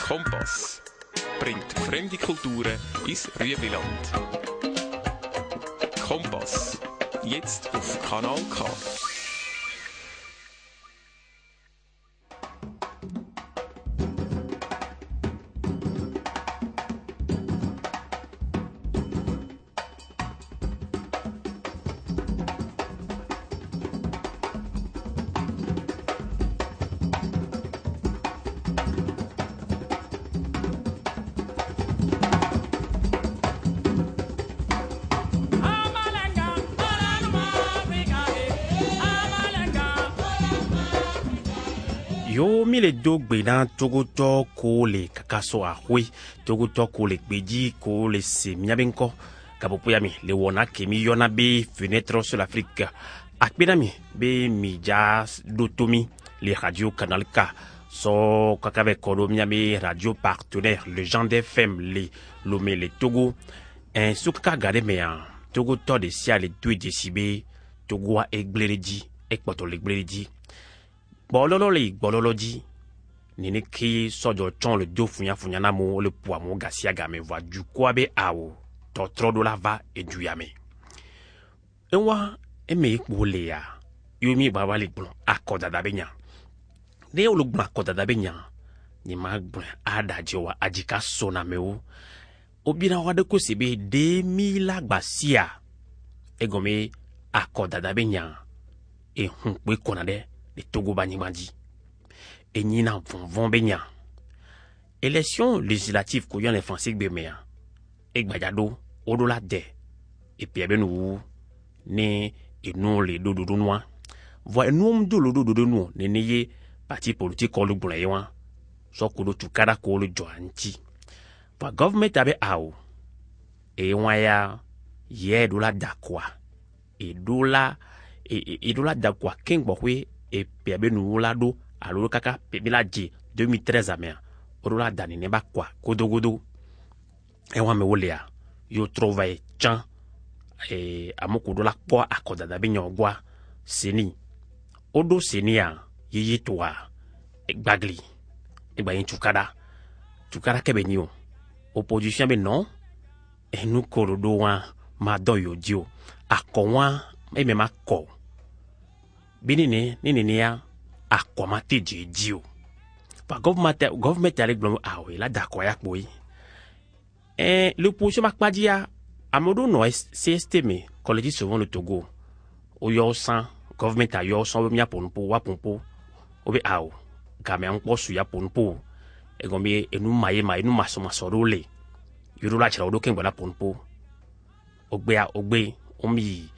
Kompass bringt fremde Kulturen ins Rüebliland. Kompass, jetzt auf Kanal K. Yo mi le do gbena togoto ko le kakaso ahwe togoto ko le gbeji ko le se miabenko kapopuya mi le wona kemi yona be fenêtre sur l'Afrique akbena mi be mi ja dotomi le radio Canal K so kakave kodo miabe radio partenaire le Jean d'FM le lomé le Togo en sukaka gade me an togoto de sia le 2 décibé togo a egbledi ekpoto le gbledi bololo di nini ki sojo chon le do funya na mo le poa mo gasia game voa du kwabe awo to trodo la va e du yame enwa eme ikbole ya yomi baba le gbon akoda da benya de o lo gbon akoda da benya ni ma gbon ada jewa ajika sona mewo obina wa de ko sebe 2000 agbasia egome akoda da benya e hun pe konade les Togo Banimandi. Et Nina vont benya. Élection législative qu'on y a les Français béméa. Et Bayado, au-delà de. Et puis, nous, né, et nous, les dodo noirs. Voyez, nous, dodo nous, né, parti politique, qu'on le boulayon. Soit que l'autre cada, qu'on le joanti. Voyez, government avait ao. Et on ya, yé, dola d'aqua. Et dola d'aqua, king bohwe. Et puis nous lado alors kaka pebila ji 2013 amea orola dani ne ba kwa godo e wa me wolea yo trouve chan amoko do la po akoda da be nyogwa seni odo seni a yiyi toa egbagli egba yin tukada kebe ni o opposition be non e nu korodo wa ma do yo dio akonwa e me ma ko binine nini ya akwamate jedio pa government ale glom awe la dakoya koi le position makpadia amodo no CSTM collège souvent le Togo o yo san government a yo san mia ponpo wa ponpo obe awo game an posu ya ponpo e gombe enu maye enu masoro yoro la chira odo ken bola ponpo ogbe omi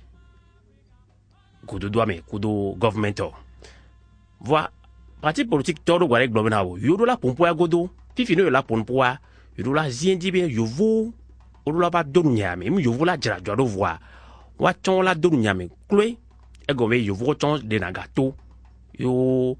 kudo me kudo government voa parti politique todo gware globena wo yodo la pompo ya godo fifino yo la pompo ya yodo la ziendi be yovo odo la ba do nyame mi yovo la jara jado voa wa chon la do nyame kle e go me yovo chon de na gato yo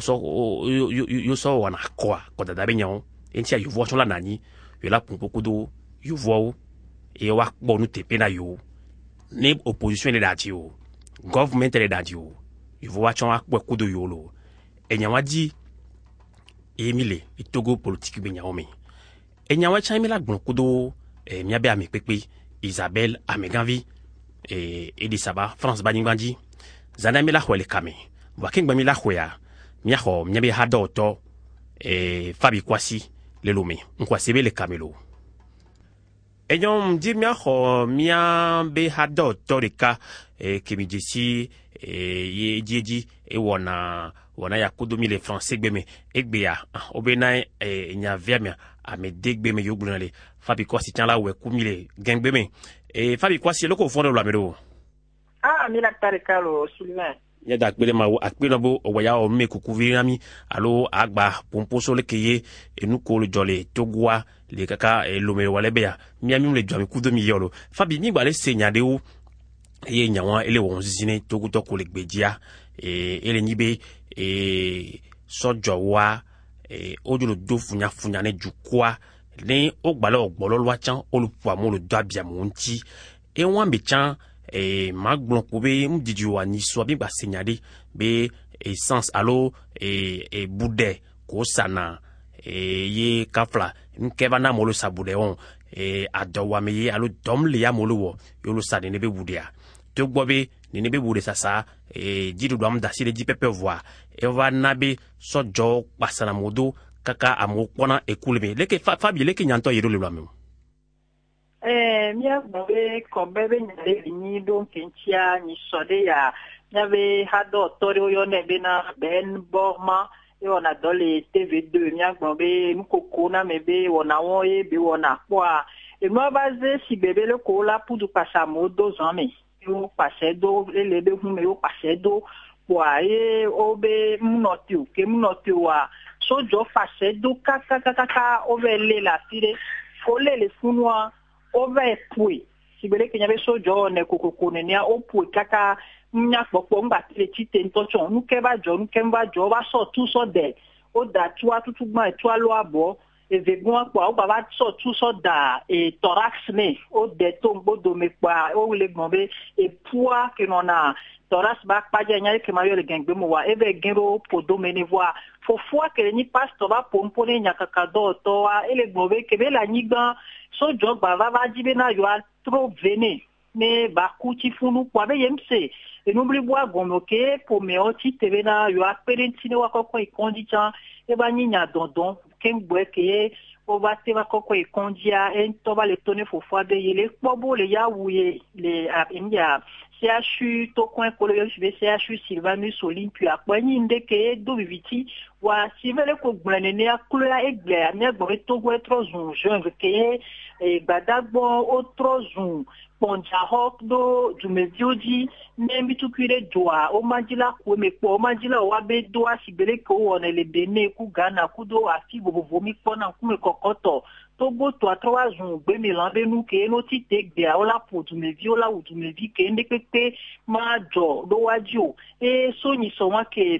so wana kwa koda da benyon entia yovo chon la nani yo la pompo kudo yovo e wa bonu tepe na yo ne opposition le dati yo government le dadio il faut watch akwe kudo yolo enyawadi emile itogo politique be nyawome enyawa chamila gbon kudo miabe ame pepe Isabelle Ameganvi Edisaba France Banimandi zanami la khwele kame waking bami la khwea miaho miabe hado to Fabi Kwasi le lome nkwasebe le kamelo enyom di miaho miabe hado to reka kemijesi ye jeji wana ya kudomi les français gbeme egbea obena nya viamia ame degbeme yogbunale Fabi Kwasi tiala we kumile gengbeme Fabi Kwasi loko fondo lo amero mina tarikalo Sullivan ya da gbele ma akpena bo oya o me kukuvirami alo agba pomposo le keye enuko le jole togwa le kaka lomero walebea miami le jami kudomi yolo Fabi mi gbale senyade o ye nyawa ele wonzine toguto ko le gbejia ele nibe sojo wa ojo do funya ne jukwa ni ogbale ogbolo lo chan olupu amolo dabia monti e wan be chan maglon ko be mdidi wa ni so bi gba senyade be essence alo bude ko sana ye kafla nkeba na molo sabude on adawame ye alu domli ya molo wo yolo sade ne be wudia to gbobe ne be wude sasa jidu dom da sile jipepe voa eva nabe sojo pasana modo kaka amokona ekulme leke fabi leke nyanto yero le lwame mia bobe kobebe nyale ni don kenchia ni sode ya nyave hado tori yo nebe na ben borma yo na dole TV2 mia bobe mkoko na mebe wona won e be wona kwa e mo baze si bebe le ko la pudu pasa mo 2 ans me yo pase do lebe hu me yo pase do kwa e obe mnotiu ke mnotiu wa sojo pase do kaka ovele la fire fole le funwa over pui sibele kenya be sojo ne kokoko ne nia opui kaka nya popo ngba tele tite ntocho nuke ba jo ba so tu so de o da tua tutu gba tua lo abo evegun apa o baba so tu so da thorax ne o de to ngbodo me pa o le gbonbe poa ke nona thorax ba pa je nya ke mayo le gengbe mo wa eve genro podo me ne voa fofua ke ni pastor ba pompone nya kakado to wa ele gbonbe ke be la nyigban sojo baba va jibe na yo a trop vene ne ba kuti funu kwa be yemse e nubli bwa gomoke po me oti tebe na yo a perentine wa kokko ikondicha e ba nyinya dondon kembwe ke o ba te wa kokko ikondia en to ba le tone fofua be yele kpobo le ya wuye le abinja CHU to coin collège CHU Sylvanus Olympia kwani ndeke do viviti wa sivele ko gblene a kloya egbe ne gbo to go trozun jeune ke badagbo o trozun ponja hok do jumevioji nembi tukire doa o manjila ko me po manjila wa be doa sibele ko wona le bene ku Ghana ku do afi bobo mi pona ku me kokoto Togo to atroa zun gbe mi lan be nu ke no ti te gbe a ola po jumevi ola u jumevi ke ndekete ma jo do wajo so ni so wa ke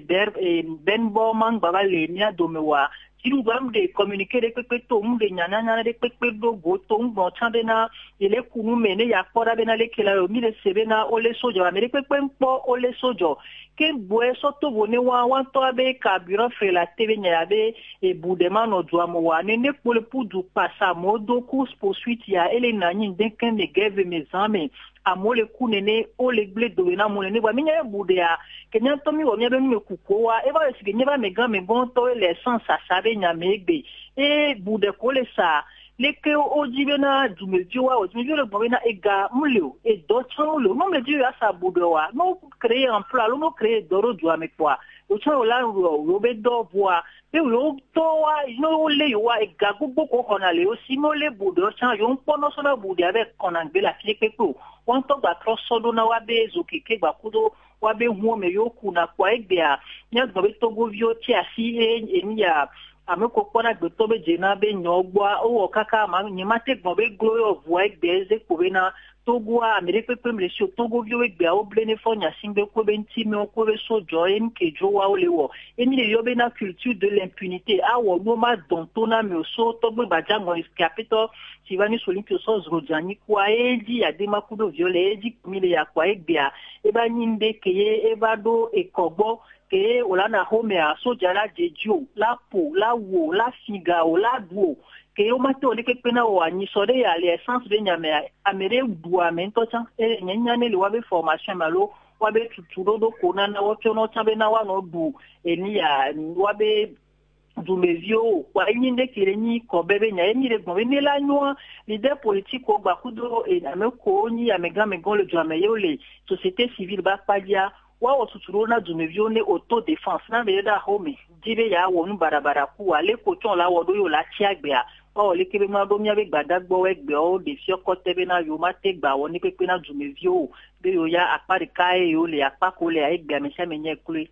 ben bo man baba le ni adomewa tiru bam de communiquer de pepe to mu de nyana de pepe do go to ngbo chambe na ile kunu mene ya kora be na le kela o mi de sebe na ole sojo amere pepe mpo ole sojo ke boe soto bone wa to abe carburant fe la tebe nya be e budema no duamo wa ne pole pudu pasa modo course poursuite ya ele na nyin de ken de geve mes amis amole kunene ole ble do na mo ne ba mi nya bude ya kenya to mi wo mi be mi kuko wa e ba sike nya ba me gan me bon to le sans sa sabe nya megbe e bude ko le sa leke ojibe na dumeji wa ojibe le bo na ega mulio e do chamulo no me ji ya sa bude wa no créer emploi no créer doro du ame kwa o cha ola ro be do boa pe lo to wa no le yo wa ega gbogbo ko kona le o si mo le bude o cha yo npo no so na bude avec kona gbe la file pepo won to gba tro sodo na wa be zo keke gba kudo wa be hu me yo ku na kwa egbe a nya gbo be to go vio ti asi eni ya ameko kona gbe to be je na be nyogwa o kaka ma nyimate gbo be glory of wa egbe ze ko be na Togo a Amerique premier sur Togo vio egbe o blene fonya singbe ko be ntime o ko be sojo en ke jo wa o lewo eni le yo be na culture de l'impunité a wo no ma dontona me so to be baja mo capito Sylvanus Olympia so zrodjani kwa eji ya de makudo viole eji mile ya kwa egbe a e ba nyinde ke e ba do e kogbo ke olana home a soja la jeju la po la wo la figa o la duo ke o mato le ke pena o ani so de ya le essence de nyame amere dua mento chan nyanya le wa be formation malo wa be tuturo do kona na wo chono chabe na wa no du eni ya wa be du mevio wa nyinde kire ni ko bebe nya eni le gbo ni la nwa leader politique o gba kudo e ameko ni amega megon le jame yo le société civile ba padia wa otuturo na dumevio ne auto défense na be da home dibe ya wonu barabara ku wa le ko ton la wodo yo la ti agbe a o le kebe ma do mi abe gbadagbo egbe o de fi okote be na yo ma te gba woni pepe na dumevio be yo ya apari kai yo le apako le egbe amese menye kule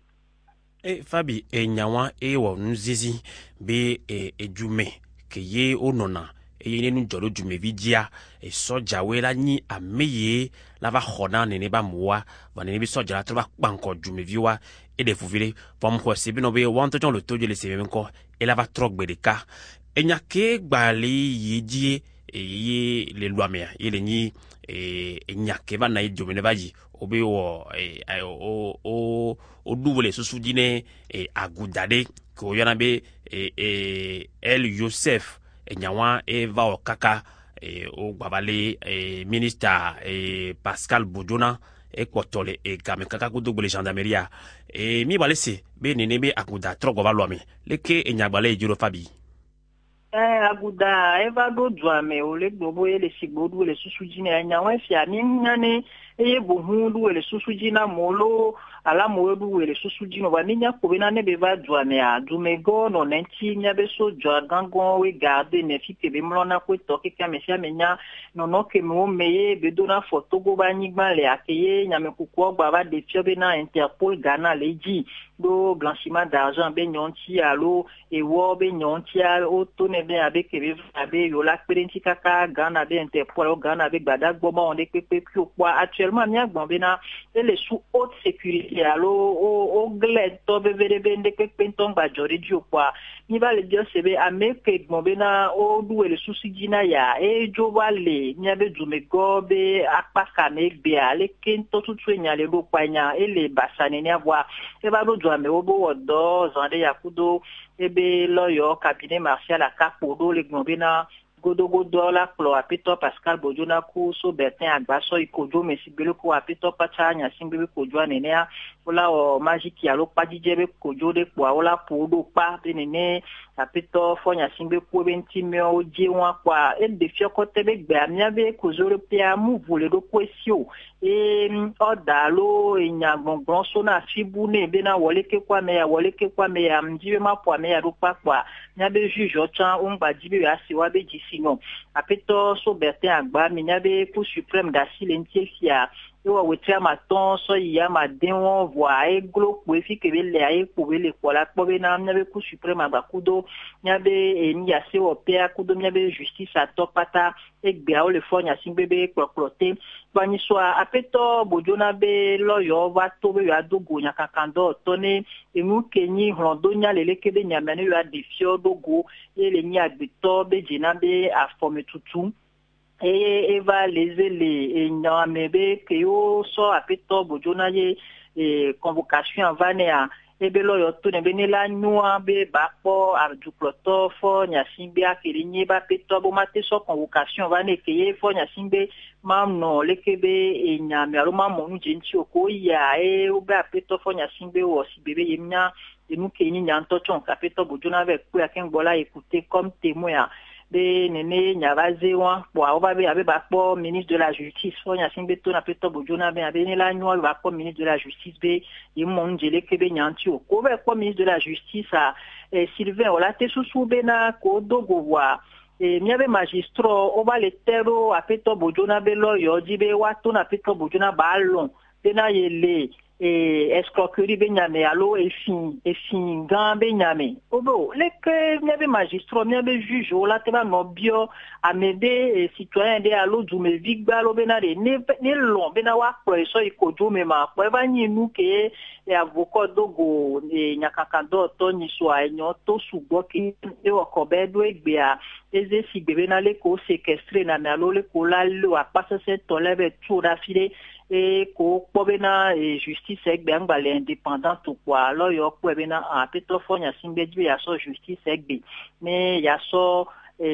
fabi nyawa wo nzizi be ejume ke ye onona ye nu jolo jumevi dia soja we la ni ameye la va khona ne ba moa va ne bi soja la traba banko jumevi wa e de fuvile pom ko se bi no be won to le toje le se be nko e la va trogbe de ka enya ke gbali yidie ye le luamea ye le ni enya ke ba na jumene baji obe wo o double susu dine agudade ko yana be El Youssef nyawa va o kaka o babale ministre Pascal Bojona kotole game kaka kudo gbele gendarmerie mi balese be nene be akuda trogo balwami leke nyagbale juro fabi aguda eva do dwame ole gbobo ele sigbodu ele susujine anyawa fia ni nyane eye bohundu ele susujina molo ala moedu ele susujino wa ninya kobena ne be va dwame a dumego no nenti nya be so dwa gangon we garde ne fike be mlona ko to ke kamesia menya no no ke mo meye be do na photo go ba nyigba le akeye nya me kuko gba ba de fio be na Interpol Ghana leji do blanchiment d'argent be nyonti alo e wo be nyonti o to ne be avec be yo la perenti kaka Ghana be Interpol Ghana be gbada gboma on de pepe kwa actuellement nya gbon na ele sous haute sécurité alo o gled to be vere be de pepe ton ba jori ju kwa ni va le dire sebe ameke gbon na o du ele sous sigina ya e jo wale nya be jume gobe akpaka me gbe ale kento tutu nya le lo kwa nya ele basane ni avwa e ba do dwame obo wodo zande yakudo ebe loyo cabinet martial akapodo le gbon na godo la klo apito Pascal Bojona ku so Bertin Agbaso ikojo mesibelo ko apito pachanya simbe kojo anenea ola o magiki alo padijebe kojo de kwa ola podo pa benene apito fonya simbe ko bentime oje won kwa e de fiokote be gbe amia be kozore pia mu vole do kwesio odalo enyagbongbon so na fibune be na wole ke kwa me ya mjibe mapwa me ya do pa kwa nyabe juge ochan ongba jibe asiwa be jisino apito so Bertin Agba mi nyabe Cour suprême d'Assile ntiefia yo wetia maton so ya madenwo voa e glo ko fi ke be le ai ko be le ko la ko be na nyabe Cour suprême Agba kudo nyabe ni ase o pe kudo nyabe justice atopata e gbe o le fo nya simbebe koklote bani so apito Bojona be loyo va to be ya dogo nya kakando tone emu kenyi hlondo nya lele ke be nya mane ya defio dogo ele nya gbito be jina be aforme tutu eva lezele nyamebe ke yo so apito Bojona ye convocation vanea ebe loyo to ne benela nua be bapo arduploto fo nyasimbe akirinye ba peto bo mate so convocation vane ke ye fo nyasimbe mamno lekebe nyame aroma monu jenchi okoya obe apeto fo nyasimbe wo sibebe yemnya enu ke ni nyanto chon apito Bojona ve ku akengbola écouter comme témoin de nene nyavaze wan po aba be abe ba po ministre de la justice fo nyasimbe to na peto Bojona be abe ni la nwa ba po ministre de la justice be yimon jele kebe nyanti o ko be po ministre de la justice a Sylvain Olate susu be na ko dogo wa miabe magistro oba le tero apeto Bojona be loyo jibe wa to na peto Bojona ba lon be na yele escroquerie benyame alo efin gan benyame obo leke miabe magistro miabe juge ola teba no bio amede citoyen de alo dume vigba lo benare ne lon bena wa pro so ikojo me ma po eba nyi nu ke avocat dogo nyakakando to ni so enyo to sugbo ki e okobe do egbe a eze sigbe na le ko séquestrer na alo le ko la lo apase se to lebe tout rafile e ko pobena justice egbe angbale indépendant kwa lo yo ko ebena apeto fonya simbe dwi ya so justice egbe me ya so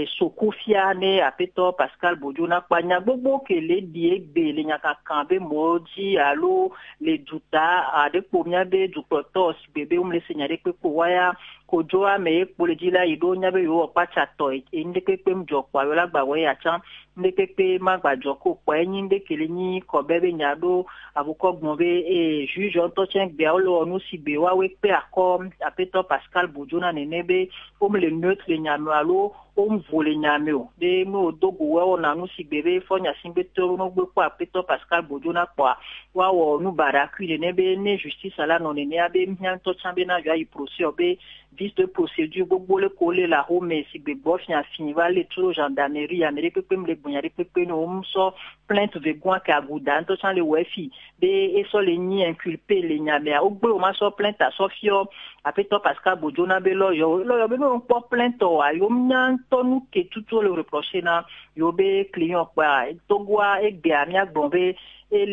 sokofia ne apeto Pascal Bojona kwanya gbogbo kele di egbe le nyaka kambe moji alo le duta ade ko miabe duprotos bebe le senyare pe ko waya ko joa me ko le dila ido nyabe yo pacha to inde pepe mjo kwa yo lagba we ya chan inde pepe magbajo ko kwa nyinde kele ni ko bebe nyado abuko gbonbe juge onto chen gbe olo onu sibe wa we pe akom apeto Pascal Bojona nenebe le neutre nyame alo vole nyame o de mo dogo we ona nu sigbebe fonya simbe to no gbe kwa apeto Pascal Bojona kwa wa wo nu baraku nenebe ne justice ala no ne abe nyanto chambe na ya i procès obe vice de procédure gbogbo le coller la home sigbe bof nya fini va le tout gendarmerie amérique pe mle bunyari pe no umso plainte de gwa ka guda nto chan le wefi de eso le ni inculpé le nyame o gbe o ma so plainte a sofio apeto Pascal Bojona be lo yo be no po plainte o ayo nyanto nu ke tout le reprocher na yo be client pa togwa egbe amia gbonbe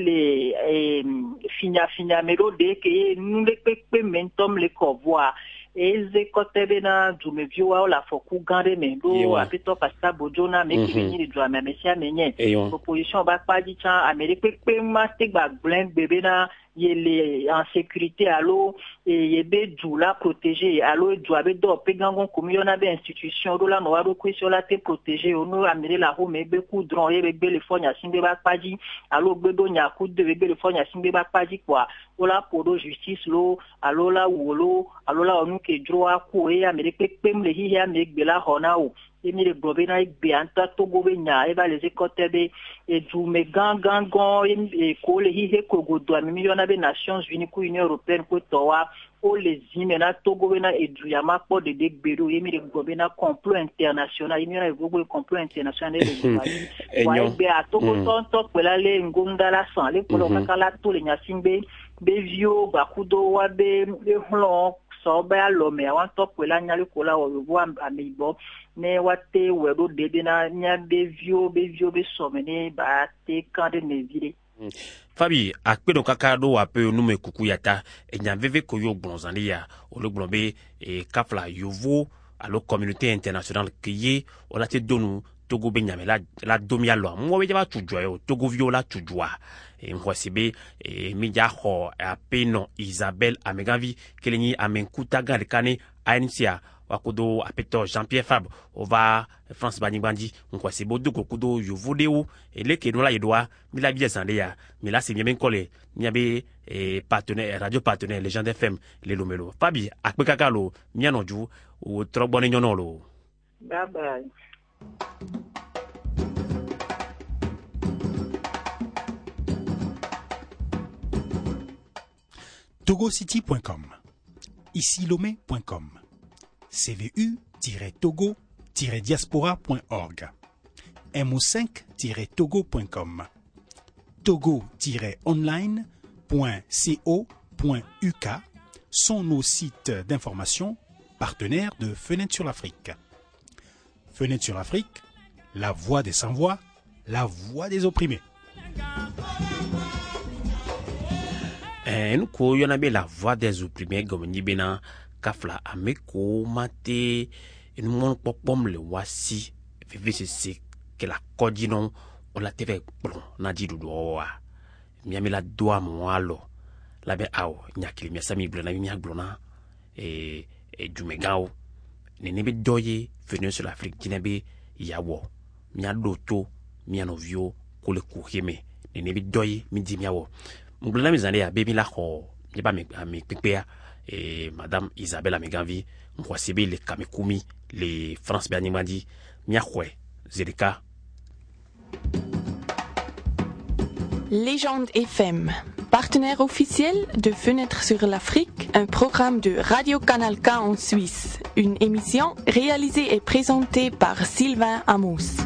ele finya melo de ke nu le pepe mentom le convoi eze kotebe na dumevio la foku gande mendo apito pasta bojona meki vini du amesia menye opposition ba pa di chan Amérique pe ma te gba blend bébé na yele en sécurité allo yebe du la protéger allo du abe do pe gangon komiona be institution do la no wa ko sur la te protéger ono amere la ho mebe ku dron yebe le fonya simbe ba pa di allo gbedo nya ku de le fonya simbe ba pa di quoi ola podo justice lo allo la wolo allo la onu ke droit ku e Amérique pe mle hi ya me gbela hona o emi le gobena igbe anta Togo be nya e ba les ekotebe e du me gangan e ko le hi he ko godo a million be Nations Unies ku Union Européenne ko towa o les imena Togo bena e du ya makpo de gbero emi le gobena complot international emi na gogo complot international de wa be a Togo tonto pela le ngunda la san le polo kala to le nya simbe be vio ba kudo wa be hlon so ba lo me wan to pela nya le kola o bo amibo ne wate wedo dede na nya be vio be somene ba te kande ne vire Fabi akpedo kakado ape nume kuku yata enya veve koyo gbonzani ya olo gbonbe kafla yovo alo communauté internationale kiye ola te donu Togo be nyame la domia lo mo be ba tujwa yo Togo viola tujwa ngwasibe media ho ape no Isabelle Amegavi keleni amenkuta gande kane ANC wakudo apeto Jean-Pierre Fabre ova France Banibandi nkwasi bodu kokudo yovodeo eleke no la yedwa mila bia zande ya mila se bien kole nyabe partenaire radio partenaire Légende FM le lomelo Fabi akpekakalo mianoju o trobone nyonolo bye bye. togocity.com, ici lomé.com, cvu-togo-diaspora.org, mo5-togo.com, togo-online.co.uk sont nos sites d'information partenaires de Fenêtre sur l'Afrique. Fenêtre sur l'Afrique, la voix des sans-voix, la voix des opprimés. Nous koyona be la voix des opprimés gomni bena kafla ameko mate nous mon popom le wasi vive c'est que la codinon on la teve bon na di dudo wa miami la doa moalo la be aw nyakili mi sami blona mi blona e dumegao ne be doye venu sur l'Afrique dinabe yawo mi adoto mi anovio ko le kuheme ne be doye mi di miawo Mblona mizande ya bebi la ho yeba me pepea madame Isabelle Amegavi nkwasibe le kamekumi le France Banimadi miakwe zerika Légende FM, partenaire officiel de Fenêtre sur l'Afrique, un programme de Radio Canal K en Suisse, une émission réalisée et présentée par Sylvain Amos.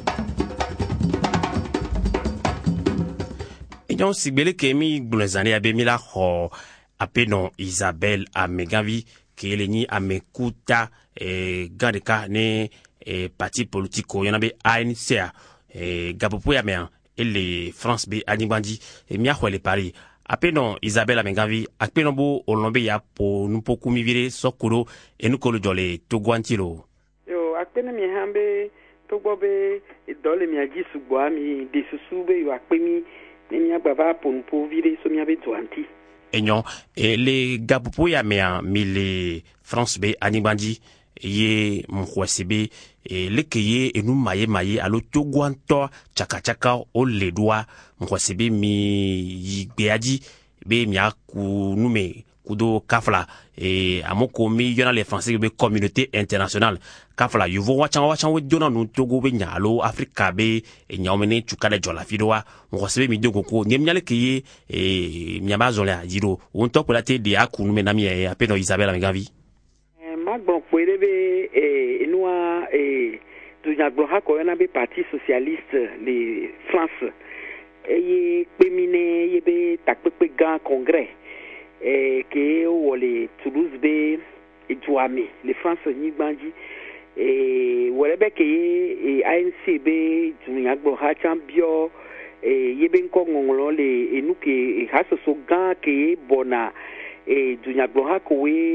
Yon sigbele kemi blonzane ya bemi la ho apenon Isabelle Amegavi keleni amekuta gandeka ne parti politiko yonabe ANC gapopo ya me ele France be anibandi mi akhwele Paris apenon Isabelle Amegavi apenon bo olombe ya po nupoku mivire sokoro enukolo jole togwantilo yo apenon mi hambe togbobe dole mi aji sugbo mi desusube yo apemi Nenya baba ponpo vire so miabe doanti. Enyon le gapopo ya mea mile France be anibandi ye mkwasebe le keye enu maye alo togwanto chaka o le doa mkwasebe mi yigbeaji be mi akunume kudo kafla amoko mi yona les français be communauté internationale kafla yuvo wachan we dona nu Togo be nyalo Afrika be nyaomene tukale jola fidoa ngosebe mi dogo ko nyemnyale kiye myabazo la jiro on top la te de akunume na mi apeno Isabelle Amegavi magbon kwere be enua dunya gbo ha ko na be parti socialiste le France ye pemine ye be takpepe gan congrès que wole Toulouse be Edouame les France ni banji wole be ke ANC be dunya gbo ha champion yebe nko ngolo le enuke haso so gan ke bona dunya gbo ha ko we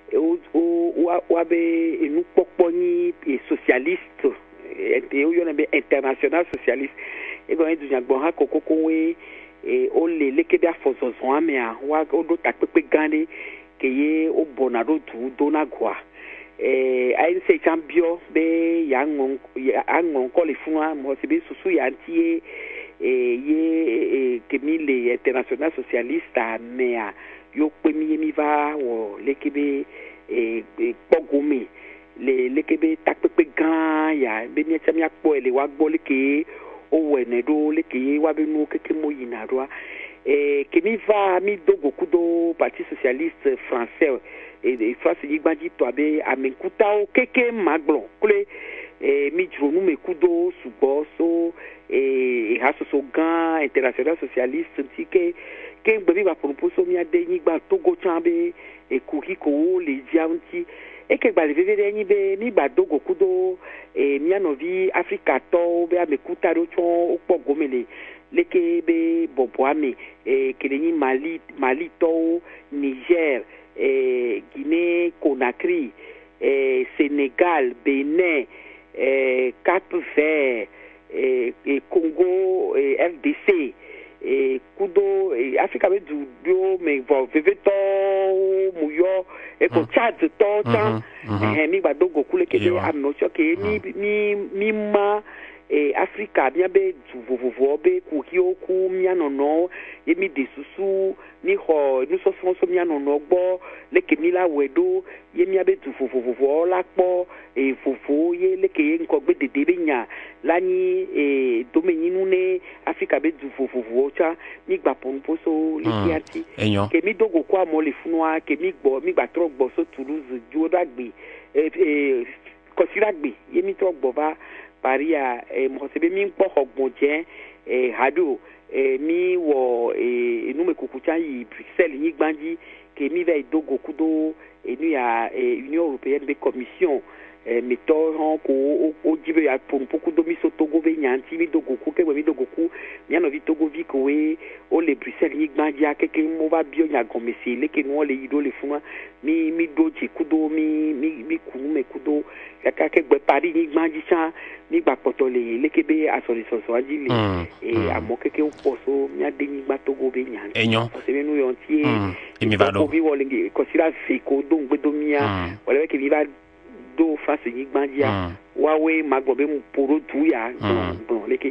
wa be enu pokponi e socialiste e o yona be international socialiste e go edu nyagbo ha kokoko we e o le lekede afozozo ame a wa o do takpepe gande ke ye o bonado tu dona gwa ayin se chambio be yangon ko le fun mo se be susu yantie ye kemile international socialiste mea yo pemi mi va wo lekebe pogome lekebe takpepe gan ya be ni chamia po ele wa gbo leke o wene do leke wa be nu keke mo yina do kemi va mi dogo kudo parti socialiste français et France yigbanji to abe amenkuta o keke maglon kule mi jronu me kudo subo so haso so gan international socialiste tike ke gbe ba proposo mi ade yigba togo chambe kuriko le dianti e ke gba le veve ni be mi gba dogo kudo mi anovi Africa to be amekuta ro chon o po gomele leke be boboame kele ni Mali to Niger Guinée Conakry Sénégal Bénin Cap-Vert Congo RDC kudo Africa be du me vo veveto muyo ko Chad to chan mi ba dogo kule ke am no ke mi ma Africa bien be du vovovo be ku hio ku miano no ye mi de susu ni ho ni so so miano no gbo leke mi la wedo ye mi abe du vovovo la po fofo ye leke ye nko gbe dede be nya lani domeninu ne Africa be du vovovo cha mi gba ponposo leke ati ke mi dogo kwa mo le funwa ke mi gba tro gbo so Toulouse ju dagbe kosiragbe ye mi tro gbo ba Paria mo se be mi po ogbon je hado mi wo enu me kukuchan yi Bruxelles yi gbanji ke mi ve dogo kudo enu ya Union Européenne be commission meto ko o jibe ya pour beaucoup de mi so togo be nyanti mi dogo ku ke mi dogo ku mi no vi togo vi ko we o le Bruxelles yi gbanji akeke mo va bio nya gomesi le ke no le yido le fuma mi doji kudo mi kunu me kudo yaka ke gbe Paris yi gbanji chan ni gba poto le kebe asori so ajile amo keke o poso mi ade ni gba togo be nyan se be nu yontie mi va do bi wolingi considera fiko do ngbedo mia wala ke viva do face ni gbandia wawe magbobe mu poro tuya bon leke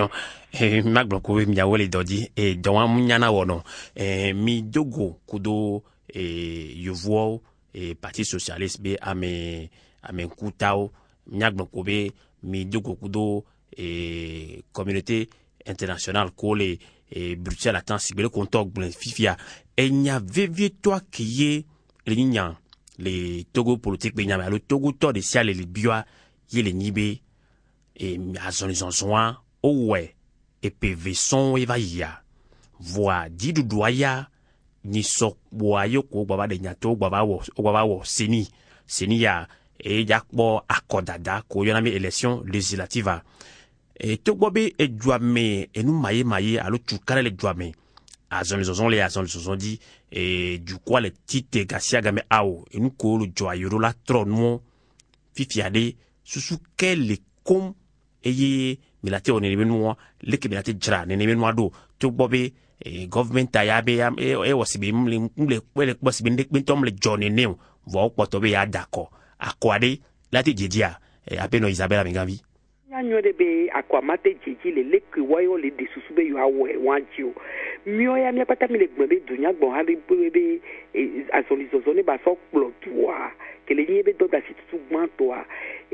magbo ko mi awole dodi don am nyana wono mi dogo kudo yovo parti socialiste be ame kutao nyagbo ko be mi dogo kudo communauté internationale ko le Bruxelles attend sibele kontok blen fifia enya vevie toi qui le nyan les Togo politique be nyama le Togo to de siale le bioa ye le nibe azon zonzoa owe PV son eva ya voix didu doya ni sok boayo ko baba de nyato baba wo seni ya yakbo akodada ko yona mi élection législative togbobe edouame enu maye alo tukale le douame azon les dit du quoi le titre gasia game ao enu ko lo joayoro la tronmo fifiade susu kele kom eye milate on emenwa leke milate jra ne emenwa do togbobe government ayabe wasibe mle wasibe ndekbentom le journée ne vo potobe ya d'accord akwade lati jedia apeno Isabella Mengambi nyanyo de be akwamate jeji le leke wayo le de susube yo awe wanjio mio ya mi pata mi le gbe dunya gbon ha be azolizozo ne ba so plotua que le niebe do da situ gbantoa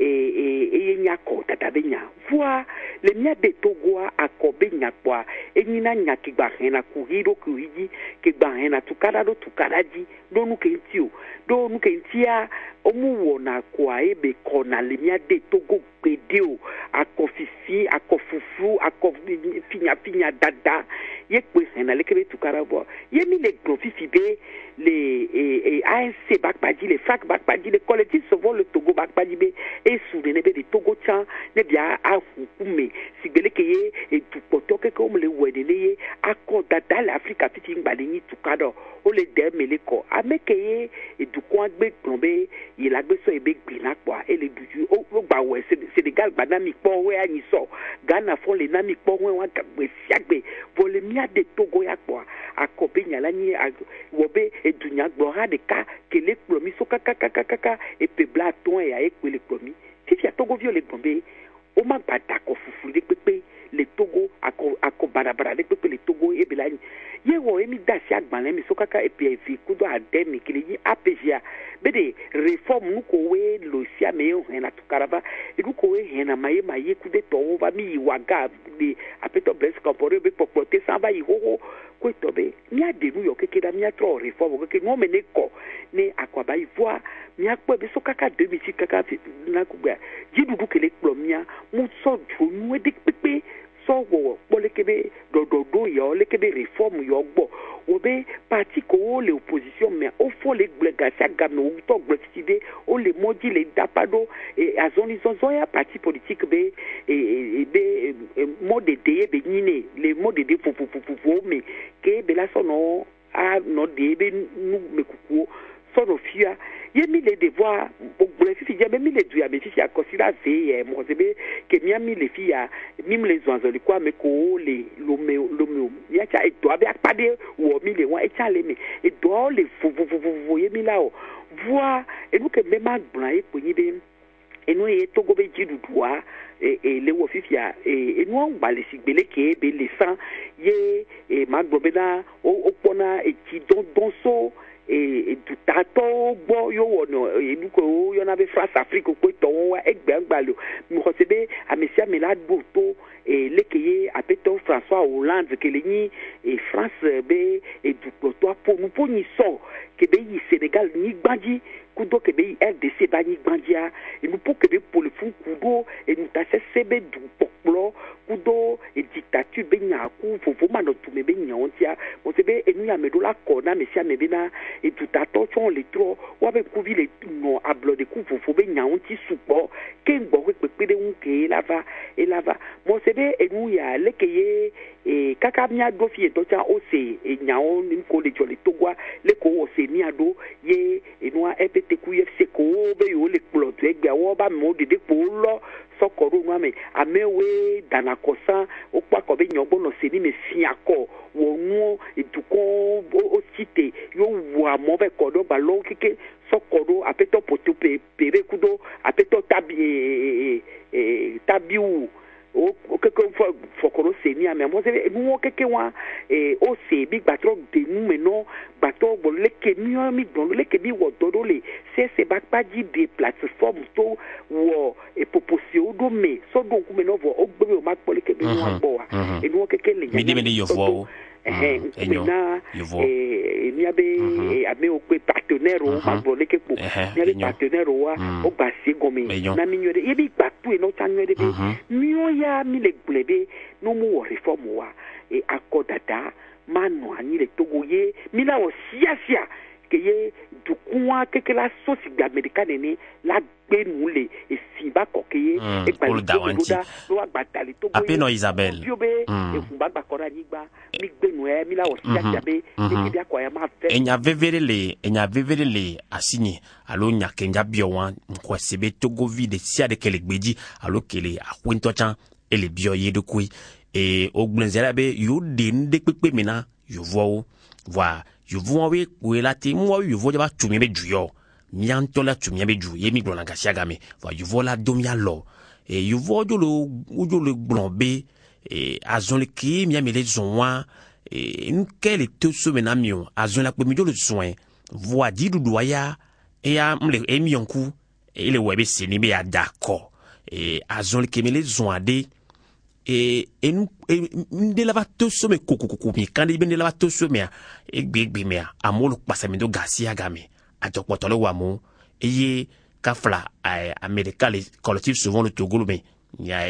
enya ko tata be nya voa le mia de togoa akobe nya kwa enyina nya ki gba hena ku hiro ku hiji ki gba hena tukada do tukadaji do nu ke ntio do nu ke ntia omuwo na kwa ebe kona le mia de togo pedeo akofifi akofufu akofinya dada ye kwe hena le kebe tukada bo ye mi le grofifi be le ANC bakpaji le FAC bakpaji le collectif sauvons le Togo bakpaji be et soudene be de Togo chan ne bia afukume sigbele keye et tout poto ke comme le wedene akon dada l'Afrique titi ngbali ni tukado o le demele ko amekeye du coin be plombe il a beso e be gbina kwa et le du o ba we Sénégal banami po we ani so Ghana fo le nami po we wa be siagbe vole mia de Togo ya kwa akobe nyala ni wobe e dunya gbora de ka ke le plomi so kaka et pe bla ton ya e le plomi si ya Togo viole plombe o ma bata ko fufu de pepe le Togo ako barabara de pepe le Togo e belani ye wo emi dasi agbanle mi sokaka e pe fi kudo ademi kile yi APGA be de reform nu ko we lo sia me o hena tukarava e nu ko we hena maye kude to va mi waga de apeto bes compore be popote samba yi ho ko to be mi ade nu yo keke da mi atro reform ko ke no me ne ko ne akwaba yi voa mi akpo be sokaka 2000 kaka na kugba jidudu kele plomia mu so jonu e de pepe so wo polekebe do yo lekebe reform yo gbo obe parti ko le opposition mais au fond les glegasia game ou to glexide o le modi le dapado et azoni zonzo ya parti politique be be mode de be nyine le mode de fofofofo mais ke be la sono a no de be nu mekukuo sono fia yemi les devoirs au fi ya mi les duya be fi ya considérer ve mo zebe ke mi les filles mim les oiseaux le quoi me ko le lomeo ya cha e do be akpade wo mi le won e cha le mi e do le vo yemi la o voix e nous que même blanc e ko yibe e nous e Togo be jidudua e le wo fi ya e nous on ba le sigbele ke be le sang ye e magbobena o pona e ti don so et tout tato bo yo wono e du ko yo na be France Afrique ko to wa egbangbalo mi ko sebe a monsieur Melad Boto e lekeye apeto François Hollande ke leni e France be e du ko to po mu po ni so ke be yi Sénégal ni gbandi kudo ke be RDC ba ni gbandia e mu po ke be pour le fun kudo e nu ta sebe du poplo kudo e dictature be nya ku fofo ma no tu me be nya ontia mo sebe e nu ya me do la ko na monsieur me be na et tout attention les trop ou avec couvi les non à blo de coup faut be nya onti supo ken bo pe de un ke lava et lava mo sebe e nu ya lekeye e kaka mia do fi to cha o se e nya on ni ko le jole to gwa le ko o se mi ado ye e nu a epete ku FC ko be yo le plot e gba wo ba mo de po lo sokoro nu ame amewe danakosa o pa ko be nyogbo no se ni me fiako wo nu e duko o cité yo wa mo be ko do ba lo kike sokoro apeto potupe pere kudo apeto tabiu o keke fokoro se ni ame mo se nu keke wa o se bi gbatro de nu me no gbatro bo leke mi don leke bi wo dodo le se bakpaji de plateforme to wo e proposition do me so don ku me no vo o gbe o ma pole ke bi nu bo wa e nu keke le mi de me yo vo na ni abe ame o pe partenaire o ma bo leke po ni abe partenaire o o ba se gomi na mi nyore e bi gbatu e no chanyo de bi mi o ya mi le glebe no mo reform wa e akodada manu ani le Togo ye mi la o sia que ye du quoi que la sauce américaine ne la benu le e si ba ko ke ye e ba lo agbatali to apeno Isabelle e fumba ba ko ni gba mi gbenu e mi la o sia jabe e bi akwa ya ma fe enya veverele asigné alo nya kenja bio wan ko sebe Togo vi de sia de kele gbeji alo kele akwento chan ele bio ye de kui e ogbenzela be yo de nde pepe mena yo vo wa yo vo we la ti mo yo vo ba tumi be juyo mi anto la tumi be ju ye mi glona gasia game wa yo vo la domia lo e yo vo jo le glombe e azon le ki mi amele zonwa e nkele to so menamio azon la pe mi jo le soin vo di dudu aya e ya mle e mi yonku e le webe sini be ya d'accord e azon le kemele zonade et nous de la vato so me kokoko mi quand de la vato so me e gbegbe me amolo pasamendo gasia game a to potolo wa mo eye kafla America les collectifs souvent le Togo mais il y a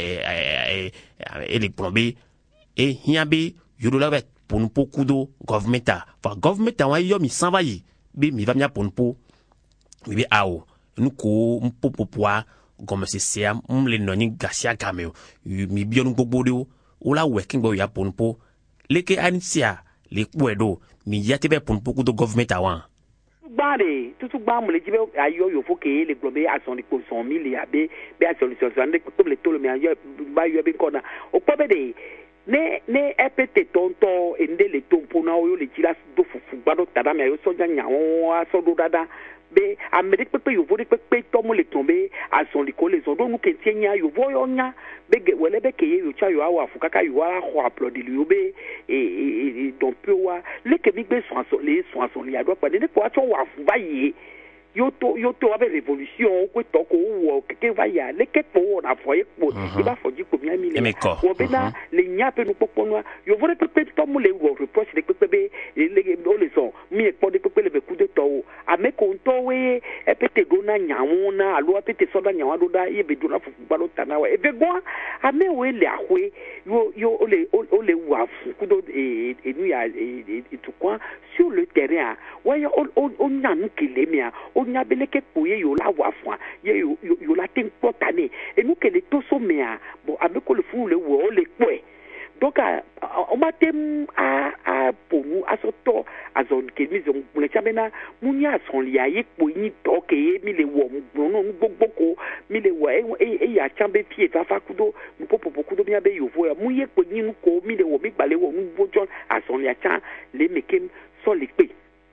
et les plombés et hiabe yodo la vet pour nous beaucoup do government wa yo mi s'en va yi bi mi va mia pour nous bi ao nous ko mpopopoa comme c'est le noni gasia game mi bionu gbogbo de o la working bo ya ponpo leke anisia le kwedo mi yate be ponpo ku do government awan Bari, tout bam le jibe ayo yo faut que les globes à son éco 100 000 abe be à solution comme les tolo mais ayo ba yo be kona o pobe de ne epete tonto ende le tompo na yo le jira do fufu gbado tada me ayo so nya won aso do dada be amerique pepe yo vodi pepe tomo le tombe à son éco les odo nu kentie nya yo voyo nya be wele be ke yo cha yo awa fu kaka yo a ho upload le yo be et donc peu wa le ke bigbe so li ado pa de ko acho wa fu ba yi yo to avec révolution ko to ko wo ke va ya le ke po na fo ye po e ba fo ji ko mi ami le wo be na le nya pe no popo no yo vore pepe to mo le wo reproche de pepe be le o le so mi e po de pepe le be ku de to a me ko to we e pete do na nya wona alo pete so da nya wa do da ye be do na fu ba lo tana wa e be gwa a me we le ahwe yo o le wa fu ku do e nu ya e tout quoi sur le terrain wa yo o nya nu kele mi a nya beleke poye yo la wafwa ye yo la tin potane et nous que les to somea bon avec le fou le wo le poe donc on matem a pour nous à soto à zone que nous on le chamena munya son lia ye po ni to ke mi le wo no gbogbo mi le wo e ya chambe pie fa fa kudo mu popo kudo mi abe yo vo mu ye po ni ko mi le wo mi gbale wo mu bojon à son lia chan le mekem so le pe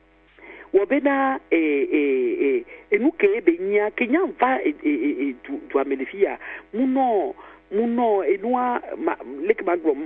wobena nous que benya kenya va do amelefia muno et noa lek magro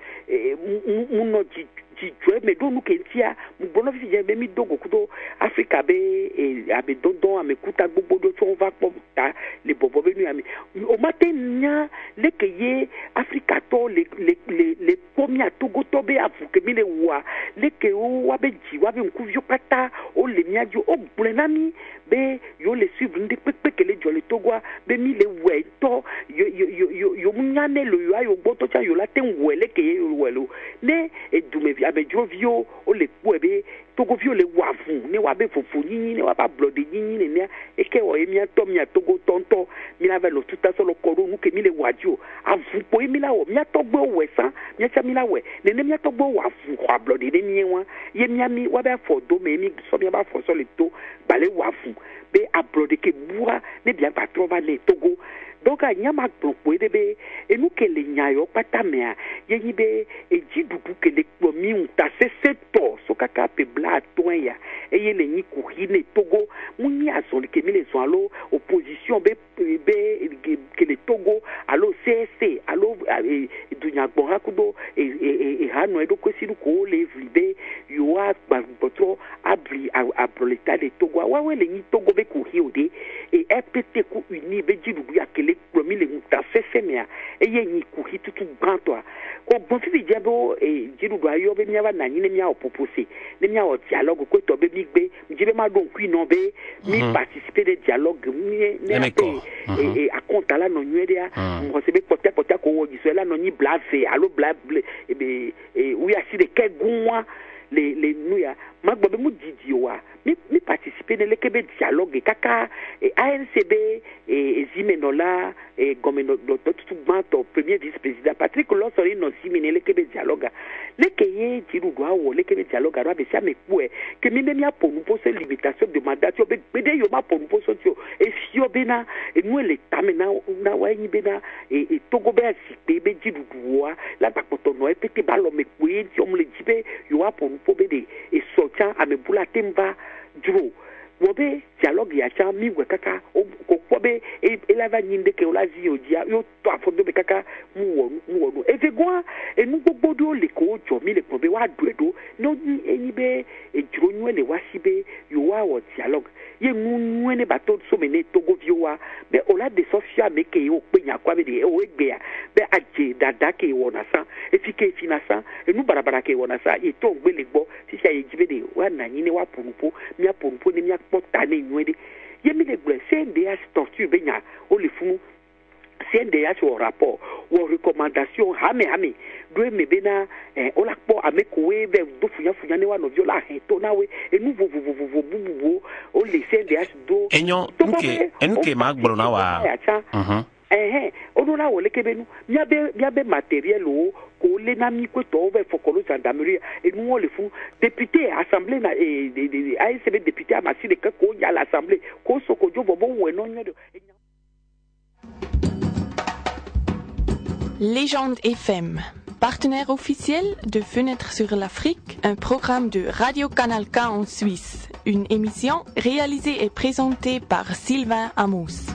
muno jwe me do nous kentia mubono fi je be mi dogo kudo africa be abe dodon amekuta gbogbo do to va pom ta le bobo be nu ami o matenya lekeye africa to le pomia togo to be afuke mi le wa leke o wa be ji wa be nkuvio kata o le miajo o blenami be yo le suivre ndi pepe ke le jole togwa be mi le we to yo munyane lo yo ayo gboto cha yo la ten wele ke yo welo ne edume abejo vio o le puebe togo vio le wafu ne wa be fofu nyinyi ne wa ba blode nyinyi ne e ke o emi to mi togo tonto mi la ve lo tuta solo koro nu ke mi le wajo avu po mi la o mi atogbo wesa mi cha mi la we ne mi atogbo wafu kwa blode ne mi wa ye mi ami wa be fo do me mi so mi ba fo so le to bale wafu be ablode ke bua ne bien pa trova le togo donc a nyama propos de be et nous que les nyayo patamea yenyi be e jidudu ke le plomi unta se to so kaka pe bla toya e yele nyi kuhine togo muni aso ke mi le so alo opposition be ke le togo alo CSC alo dunya gbora kudo e hanu edo kwesidu ko le vlibe yo a potro abri a prolétaire de togo wa we le nyi togo be kuhiode e EPT ku uni be jidudu ya ke promis les moutas femia et yeni kuhi tout grand ko bon fi diabo e jidu do ayo be miava na nyine mia opopose ne mia o dialogue ko to be migbe mjibe ma don kui no be mi participer de dialogue ne a compte la no nyedea mo se be pote ko wo giso la no nyi blave allo blave e oui asi de ke gunwa les nuya magbo be mu didi wa mi participer de lekebe dialogue kaka ANCB zimenola gomeno tout banto premier vice-président Patrick Losori no zimene lekebe dialogue lekeye tiru do awo lekebe dialogue ro be sia mekue ke mi mia ponu pose limitation de mandat yo be de yo ma ponu pose tio e fio bena e nu le tamena na wa yin bena e togo be asipe be jidu duwa la takoto no e pete balo mekue ti om le jibe yo a ponu po be de e socha amebula temba duro wobe dialogue ya cha mi we kaka ko pobe e la va nyinde ke ola zi odia yo to afodo be kaka mu wonu e vegwa e nu gbogbo do le ko jo mi le pobe wa duedo no ni eni be e juro nyu le wasibe yo wa wo dialogue ye nu ne bato so mene togo viowa be ola de sofia me ke yo pe nya kwa be de o egbe ya be aje dada ke wona sa e fike finasa e nu barabara ke wona sa e to gbe le gbo si sia ye jibe de wa na nyine wa purupo mia purupo ne mia potane nwede ye mi le gbe CNDH torture benya o le funu CNDH au rapport ou recommandation hame do me bena o la po amekowe be do funya ne wa no viola heto na we e nu vovovovovovovo o le CNDH do enyo nke ma gboro na wa ono la wole kebenu miabe matériel o ko le na mi ko to ve fokolo gendarmerie et nous on le font député assemblée na ASB député à Massi de ko ya l'assemblée ko soko jo bobo weno nyodo. Légende FM, partenaire officiel de Fenêtre sur l'Afrique, un programme de Radio Canal K en Suisse, une émission réalisée et présentée par Sylvain Amos.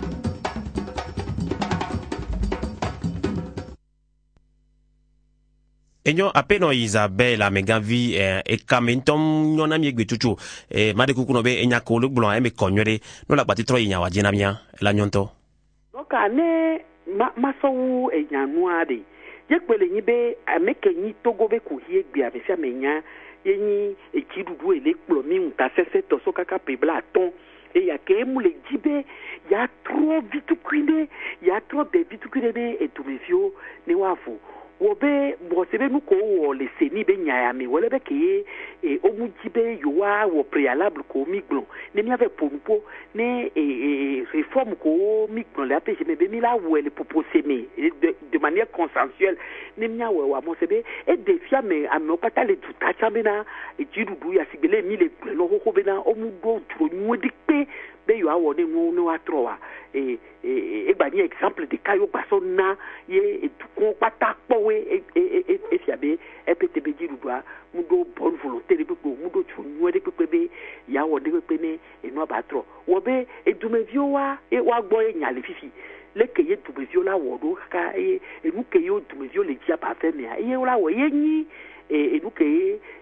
Enyo apeno Isabelle amegavi e kamentom nyona mi egbetuchu e made kukuno be enya ko lu blon e me konyore no la batitro nya wajina mia la nyonto. Donc ane masawu enyanuade yekpele nyibe amekenyi togo be ku hie gbe abefia menya yenyi ekidudu elekplo mi unta sese to so kaka pebla ton et ya ke mu le jibe ya trop vite kuine ya trop de vite kuine et tout mefio ne wafu wobe bosebe nu ko wo le seni be nyaa me wole be ke o mu jibe yo wa wo préalable ko miglon ne mi ave pompo ne réforme ko miglon la pêche me be mi la wo le proposer me de manière consensuelle ne mi awo wa mo sebe e defia me ame pata le tuta chambena e jidudu ya sibele mi le no ko be na o mu do tro nwu dikpe be yo awo ne nu no atrowa et bani exemple de kayo basona ye tout pata powe et fiabe e ptb jidudu mudo bonne volonté de beaucoup mudo tchunwe de pebe ya wo de pene e no batro wo be e dumevio wa e wa gbo e nya le fifi le ke ye dumevio la wo do ka e nu ke yo dumevio le dia pa fe me e la wo ye ni et nous que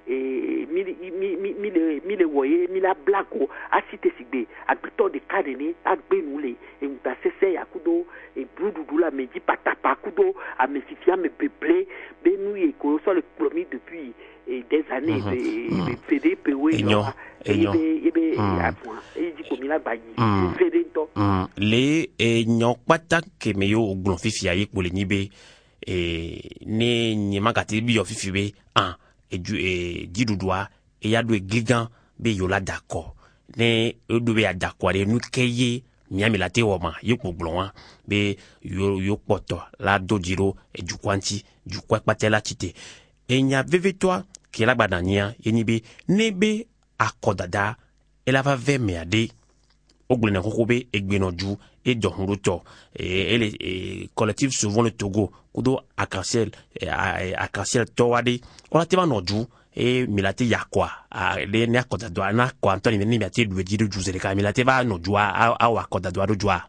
mille voyez mille blacko a cité sigbe a plutôt de cadene a benule et on t'a cessé à kudo et broudoudou la me dit patapa kudo a me fifia me peuplé benu et ko sur le promis depuis des années de PDP oui et dit comme il a bayi fédento les nyok patak ke meyo oglon fifia yek pour le nibe ne nyema kati bi yo fifibe an didudwa e ya do gligan be yo la d'accord ne do be ya d'accord e nu keye miami la te woma yeko blon be yo poto la dojiro e du kwanti du kwa patela tite e nya veve toi ke la badania yenibe nebe akodada e la va ve meade oglena kokobe egbenoju et donruto et les collectifs souvent le Togo kudo akarsiel towade on teba noju et milate yakwa le ne akoda do na kwa antoni ni miate du di juzere ka milate va noju a akoda do jua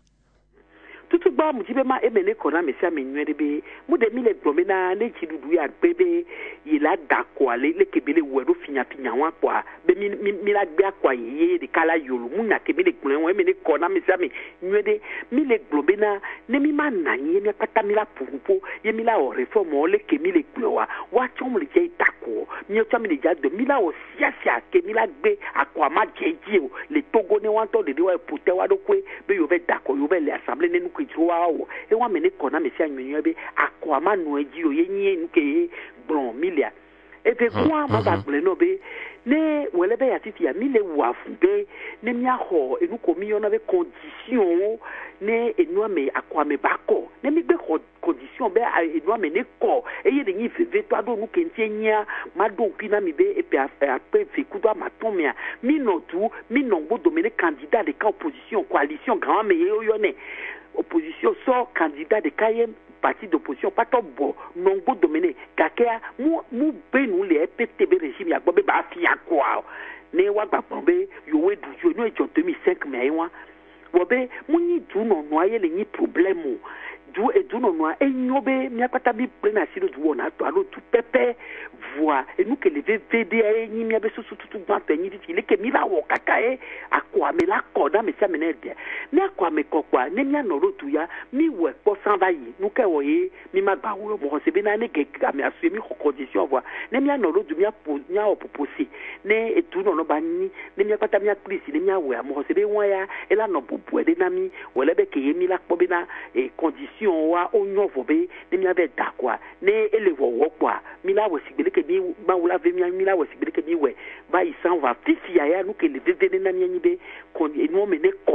tutu ba mu jibe ma emene kona mesia menwere be mu de mile promena ne chidudu ya bebe ila dakwa le kebele wero finya wa kwa be mi la gbe akwa ye de kala yolu mu na kebele gble won emene kona mesia menwere mile globena ne mi ma nanye ne pata mi la pupo ye mi la o reforme le ke mile gbewa wa chom le je tako mi o cham le ja de mi la o sia ke mi la gbe akwa ma jeji o le Togo ne wan to de wa pute wa do kwe be yo be dako yo be le assemblée ne nu wow e wa mene kona mesia nwenyo be akwa manu eji o yenye nke blon milia e te kwa ma ba ble no be ne wele be yatiti ya mile wafu be ne mi aho enu ko mi yona be condition ne enu ame akwa me bako ne mi be condition be enu ame ne ko e ye de nyi feve to ado nu kentie nya ma do pina mi be e pe ape fe kudo ma tomia mi no tu mi no go dominer candidat de ka opposition coalition grand me yo ne opposition sort candidat de Kayem parti d'opposition pas top bon non go dominer kakea mu benu le PTB régime ya bobe ba fia kwa ne wa gba bombe yo we du yo no e 2005 me wa wobe mu ni du no noye le ni problème du et du no noa enyobe mi akata bi plena silo du wona to alo tu pepe voix et nous que les VDA ni mi abeso tutu gbante ni ti le ke mi la wo kaka akwa me la koda me sia mene de ne akwa me kokwa ne mi anoro tu ya mi we po san va yi nu ke wo ye mi ma ba wo mo se be na ne ke ka me asu mi condition voix ne mi anoro du mi apo ni a opoposi ne etu no no ba ni ne mi akata mi aklisi ne mi awe mo se be won ya e la no bobu e de na mi wole be ke ye mi la po be na condition wa onyo vobe ne mi ave da kwa ne elevo wo kwa mi la wo sigbele ke bi ba wula ve mi la wo sigbele ke bi we ba isan va fifi ya nu ke le veve ne na mi nyibe kon e no me ne ko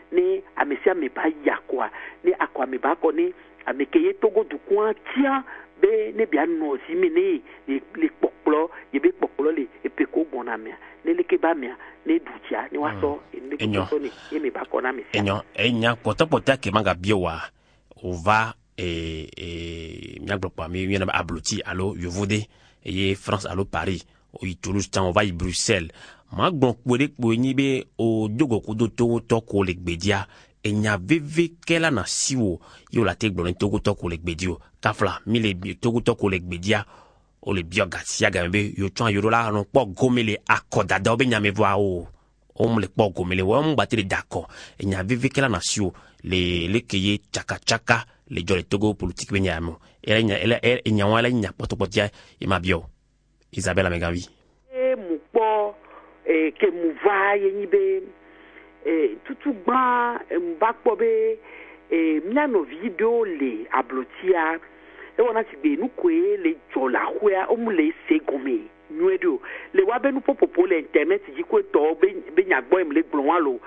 ne amesia me ba yakwa ne akwa me ba ko ne amekeye Togo du coin tia be ne bia no si me ne le poplo ye be poplo le epeko bona me ne le ke ba me ne dutia ne waso ne ko ne ye me ba ko na me enya pota ke manga biowa ova miagbo pa mi yena abluti allo Yovode et France allo Paris o Toulouse tan on va y Bruxelles magbon kwere kponyi be o jogo kudo to ko le gbedia enya veve kela na siwo yo la te gbon to to ko le gbedio kafla mi le to ko le gbedia o le biogatia gambe yo twan yo la no po gomele akoda da obe nyame voa o me le po gomele wo mo batele d'accord enya veve kela na siwo le keye chaka le jole Togo politique be nyamo enya wala nya potopotia e mabio Isabelle Ameganvi mupo ke muva yenyibe tutu gba mbakpo be miano video le ablotia e wona ti be nu kwe le jola hwea o mu le segome nwedo le wabe nu popopo le internet ji ko to be nyagbo em le glonwalo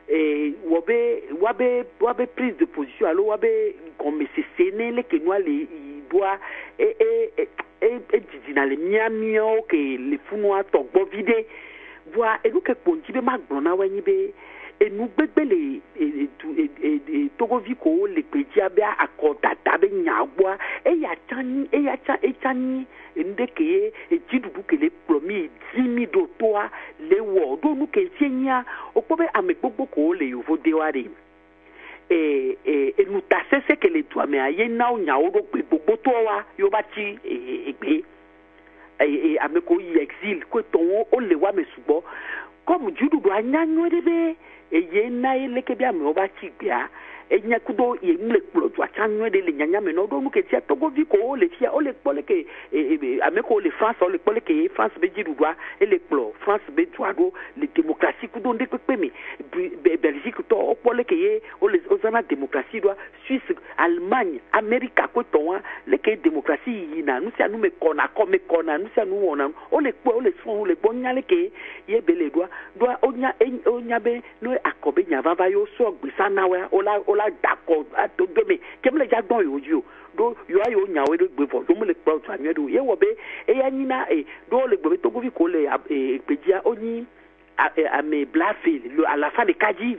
wabe prise de position allo wabe comme c'est le que nous les doit dina le miamio que le funwa togbo vide voa e lu ke ponji be magbona wanyi be e nu gbegbe le Togo viko le pedia be akota tabe nyagwa e ya chani ndeke e jidudu ke le plomi 10,000 do toa le wo do nu ke tienya okpobe amegbogbo ko le Yovode ware nous tasser ce que les toi mais aye na onya odo pe gbogbo to wa yo ba ti egbe ameko yi exil ko ton o le wa me subo comme jududu anyanyo debe eye na ele ke bia me o ba ti bia enya kudo ye mle kplo to achanyo de le nyanya me no do nu ke ti Togo vi ko le ti o le kpole ke ameko le France o le kpole ke France be jududu e le kplo France be tuado le démocratie kudo nde pepe me Belgique to o kpole ke ye o le ozana démocratie do Suisse Allemagne America ko to wa le ke démocratie yi na nu sia nu me kona nu sia nu wona o le kpo o le fon o le bonya le ke ye bele do onya be no akobe nya va yo so gbisana wa ola d'accord to dome kemle jagbon yoju do yo ayo nyawe do gbefo do mo le pro to anwe do ye wo be e ya nyina do le gbe Togo vi ko le pejia oni ame blafil à la fin de Kaji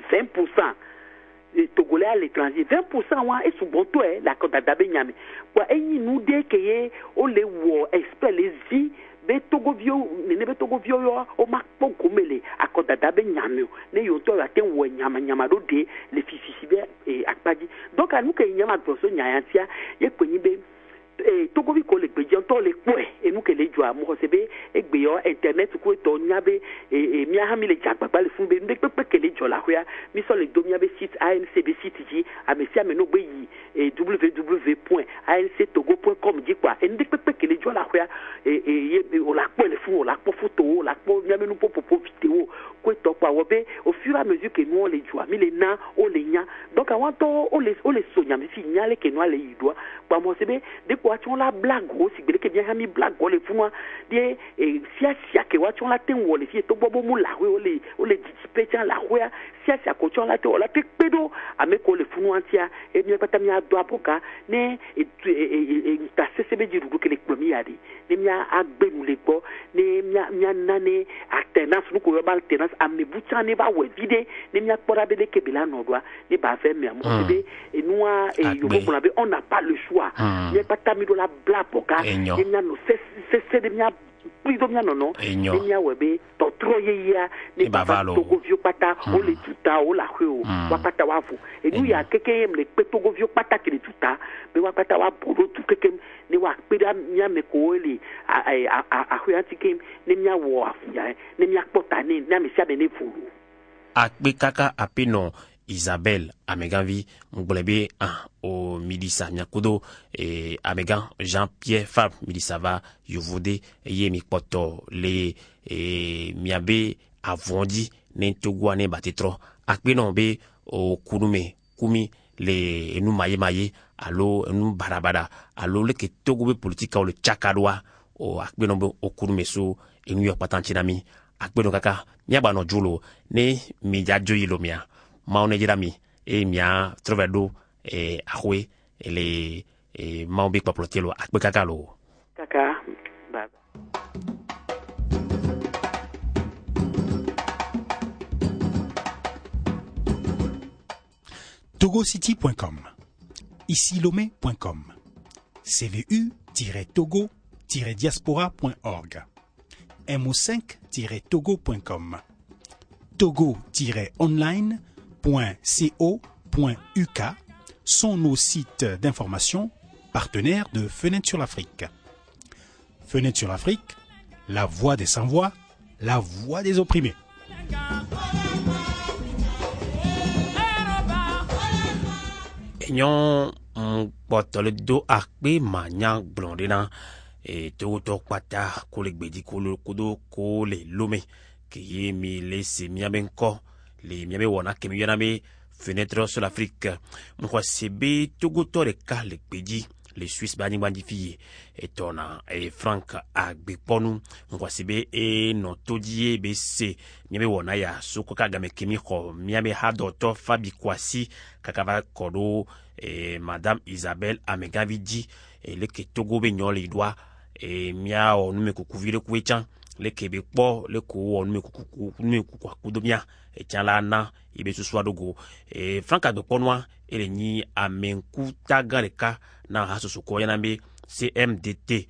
20% Togolais à l'étranger 20% wa e subonto la kodada be nyame kwa enyi nu de keye o le wo expert les vi be Togo vio ne be Togo vio yo o ma poko mele akodada be nyame ne yo to ya ten wo nyama do de le fifisi be akpaji donc anu ke nyama to so nyantia ye kwenyi be Togo vi ko le gbeji on to le poe enu ke le joa mo se be egbe yo internet ko to nyabe mi ha mi le jagbagba le fun be nde pepe ke le jola hwea mi so le do mi be site ANC be site ji amesia me no gbe yi www.anctogo.com ji kwa nde pepe ke le jola hwea o la po le fun o la po photo o la po mi no popo vidéo ko to pa wo be au fur et à mesure que nous le joa mi le na o le nya donc avant to o le sonya mi fi nya le ke no le yidwa pa mo se be de ko ati on la blague o si gbele ke bien hami blague o le fun de sia ke wa ti on la ten wo le fi to bobo mu la we o le disipe ti la we sia ko ti on la te o la te pedo ame ko le fun antia e mi pata mi ado apoka ne ta sesebe ji rudu ke le plomi adi ne mi agbe mu le gbo ne mi nane alternance nu ko yo ba alternance ame bucha ne ba we vide ne mi akpora be de kebela no do ne ba fe mi amo be enua yo mo la be on n'a pas le choix ne pata mi do la bla poka ne mi no se de mi prido mi no ne mi webe to troye ya ne ba Togo vio pata o le tuta o la hwe wa pata wa fu enu ya keke le pe Togo vio pata ke le tuta be wa pata wa bodo tu keke ne wa pe da mi ame ko le a hwe antikem ne mi wo afu ya ne mi akpota ne na mi sia be ne fulu akpe kaka apeno Isabelle Ameganvi mgbolebe o midisa nyakudo Amegan Jean-Pierre Fab midisava Yovode ye mikpoto le miabe avondi ne togwa ne batetro akpe no be o kunume kumi le enu maye alo enu barabada alo le ke Togo be politika o le chakadwa o akpe no be o kunume so enu yo patanchi nami akpe no kaka miaba no julo ne mi jajo yilomia maonejirami e mia trovedo ahwe ele maobi paplotelo akpekakalo kaka bye. togocity.com, icilomé.com, cvu-togo-diaspora.org, mo5-togo.com, togo-online.co.uk sont nos sites d'information partenaires de Fenêtre sur l'Afrique. Fenêtre sur l'Afrique, la voix des sans-voix, la voix des opprimés. Nyon botole do akpe manya blondena to pata ko le gbedi ko le lome ki ye mi le se miabenko le miabe wona ke mi yana me Fenêtre sur l'Afrique mko sebe togo to le ka le gbedi le Suisse bani fille et tona et Frank agbeponu mko sebe no todie be se miabe wona ya soko kagame kimi ko miabe hadoto Fabi Kwasi kakava kodo Madame Isabelle Amegavidi le ke togo be nyole doa mia onu me kukuvire kwechan le ke be po le ko onu me kukudomia chala na ibe suswa dogo Frank agbeponwa ele ni amenku tagareka na hasoso ko yana be CMDT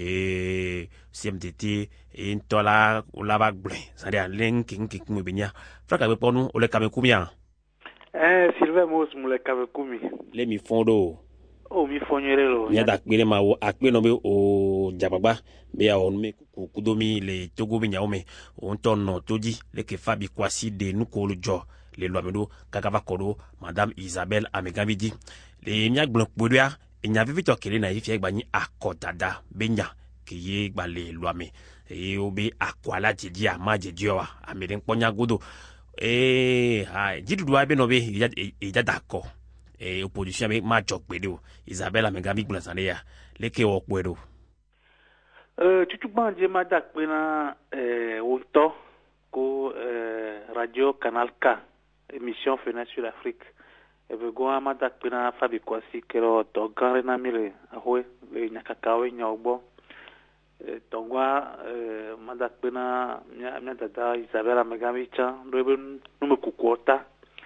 ntola ulaba gble sadia lenki nkikimu benya Frank agbeponu ole kamekumia Sylvain Mos mule kavekumi. Le mi fondo. Oh mi fonyerelo. Nya da kpele ma wo akpe no be o jababa be ya onu me kudomi le togo be nyaome on tonno toji le ke Fabi Kwasi de nukolo jo le loamedo kakava kodo Madame Isabelle Amegavidi le nya gbon podoya nya vivito kele na ifie gbani akodada benya ke ye gba le loame obe akwala jedia ma jediowa ameden ponya godo jidudu abe no be ija dako opposition be ma jokpedo Isabelle Amegavidi gblazane ya leke okwedo tutubanje ma dakpe na wonto ko radio Canal K émission Fenêtre sur l'Afrique ebe go ma dakpe na Fabi Kwasi kero to ganre na mile ahwe le nyakakawe nyogbo tongwa madakpe na mia dada Isabelle Amegavidi ndobe nume kukwota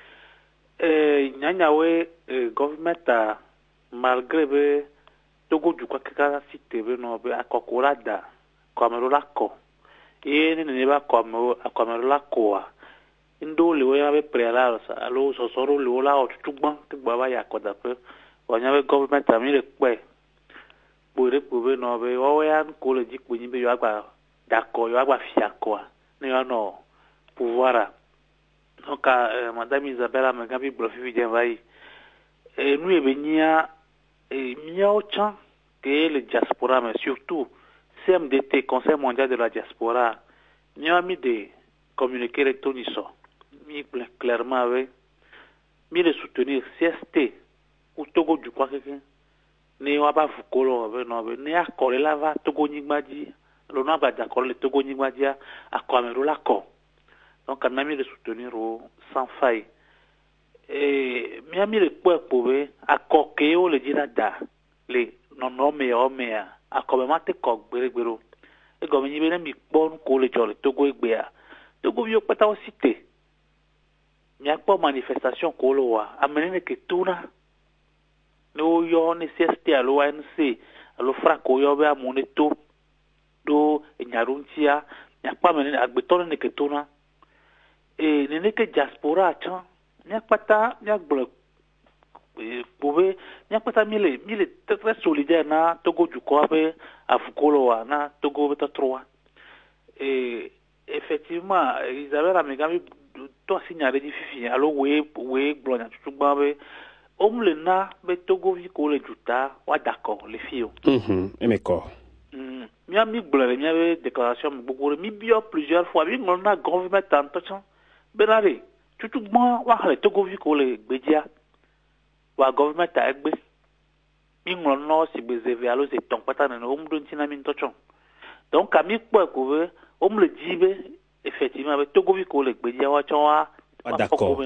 nyanyawe government malgré be togo du kwa kaka site be no be akokora da kwamero lako ne ba kwamero lako ndo le we be preala sa alo sosoro le ola otugban tigba ba yakoda pe wanyawe government amire pe bore pobe no be o ya ko le jikpo nyi be yo agba dako yo agba fiako ne yo no pouvoir donc Madame Isabelle Amegavidi blofi bien vai nous e benia miao chan que le diaspora mais surtout CMDT Conseil mondial de la diaspora miao mi de communiquer avec Toniso mi clairement avec mi de soutenir CST ou Togo du quoi quelqu'un ne wa ba fukolo no be ne akole la va Togo nyigmaji lo na ba d'accord le Togo nyigmaji a kwamero la ko donc on a mis de soutenir sans faille et miami le poe a kokeo le dirada le non me a comme mate kok beregbero e go mi bene mi pon ko le jole Togo egbea Togo yo pata o cité mi a pas manifestation ko lo wa amenene ke tuna no yo ne CST alo ANC alo franco yo be amoneto do nyaruntia mi a pas amenene agbetone ne ke tuna et nene ke diaspora chan nyakpata nyagble pouvez nyakpata mille très solidaire na Togo du Koabe afukolo wa na Togo beta 3 et effectivement Isabelle Amegavidi to signalé di fifi alo we blonya tutugba be omle na be Togo vi ko le juta wa d'accord les filles emeko mi ami blere mi avait déclaration beaucoup mi bio plusieurs fois mi ngona gouvernement tanto benare tutugba wa le Togo vi ko le gbedia wa government ta egbe mi ngona si bezeve alo se ton pata na o mdo ntina mi ntochon donc ami po ko ve o mle jibe effectivement avec Togo vi ko le gbedia wa chon wa d'accord.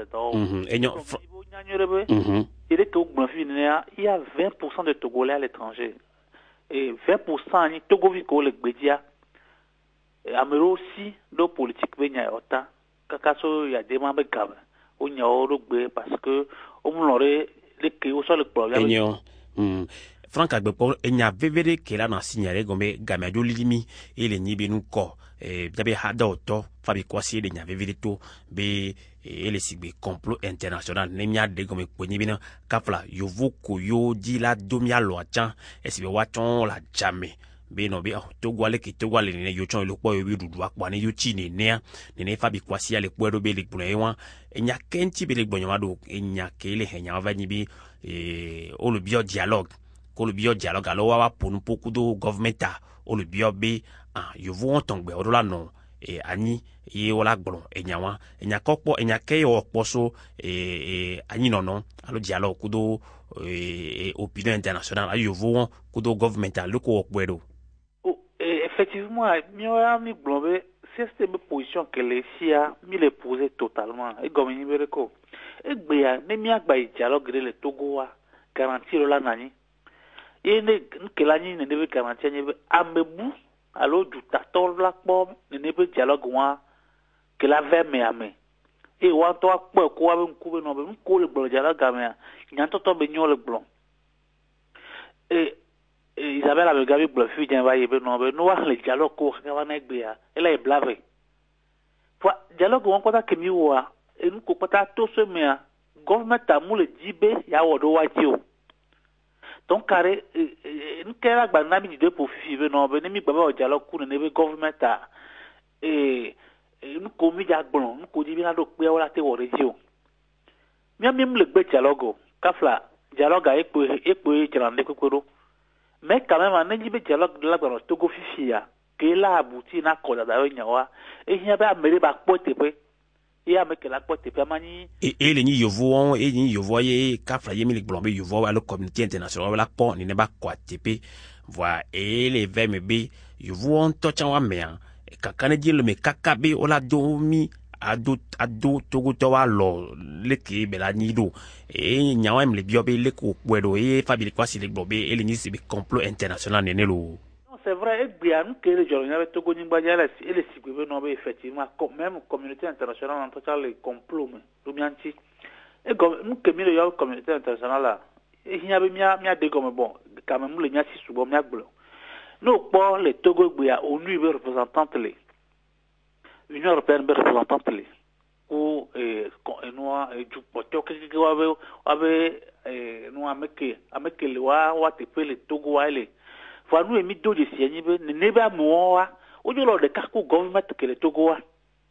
Il y a 20% de Togolais à l'étranger. Et 20% ni Togo viko le gbedia. Amero aussi do politique benya ota. Kakaso ya dema be gabe. O nya o gbe parce que o mulore le ke o so le problème. Enyo. Franck Agbepo enya vevere kela na signalé gombe gamedo lilimi ele nyibe nu ko jabe hada oto fabi kwasi ele nya vevere to be ele sigbe complot international nemia de gombe kwenyibe na kafla yovo koyo di la domia lo achan esibe wachon la jamais be no be togwale ki togwale ne yo chon lo po yo bi dudu akwa ne yo chi ne fabi kwasi ale po do be le gbon ewan enya kenti be le gbon yamado enya kele henya vanyi bi o le bio dialogue ko le bio dialogue alo wa ponu poku do government o le bio be yo vo tongbe o la no ani ye wala gbon enyawa enya kokpo enya ke yo poso ani no alo dialogue kudo opinion international ayo vo kudo government alo ko okwedo. Effectivement, mi blombe c'est une position que les SIA mi le poser totalement et comme ni bereko e gbeya ne mi agba dialogue le Togo wa garantir la nani et ne kelani ne debe garantir ni amebu alo du tator la pom ne be dialogue wa que la ve me ame e wa to akpo ko wa be ku be no be ko le blon dialogue ame nyanto to be nyo le blon Isabelle avait gabi bluffé d'un va yebe no be no wa le dialogue ko ka na gbeya ela e blave fois dialogue won kwata kemi wa enu ko kwata to se me government amu le dibe ya wodo waji o donc carré nkera gba na mi de pour fibe no be ni mi gba ba dialogue ku ne be government enu ko mi ja gbon nu ko dibi na do pe wala te wore ji o mi le gbe dialogue kafla dialogue a epo jirande kokoro mais quand même on dit dialogue de la dans Togo fifia que la abouti na koda da nyawa e hia ba mere ba pote pe e a me que la pote pe mani e le ni yovo ni yovo ye kafla ye mi le blombe yovo la communauté internationale wala pon ni ne ba kwate pe voilà et les vmb yovo on tocha wa me kakane di le me kakabe ola domi ado Togo to wa lo le ke be la nido e nyawa me le biobe le ko pwedo e fabili kwasi le globe e le ni se be complot international ne lo. Non c'est vrai e bien que le journal avec Togo ni badiala et le sigbe no be effectivement même communauté internationale en total le complot me do mianti e go nous que mi le communauté internationale là e hia be mia de go me bon quand même le mia si subo mia gbo no po le Togo gbe ONU be représentante le Union européenne be représentante le ou noa du poto que ave no ameke le wa te pele Togo wa le fa nu emi do de sieni be ne ba mo wa o jo lo de ka ko government que le Togo wa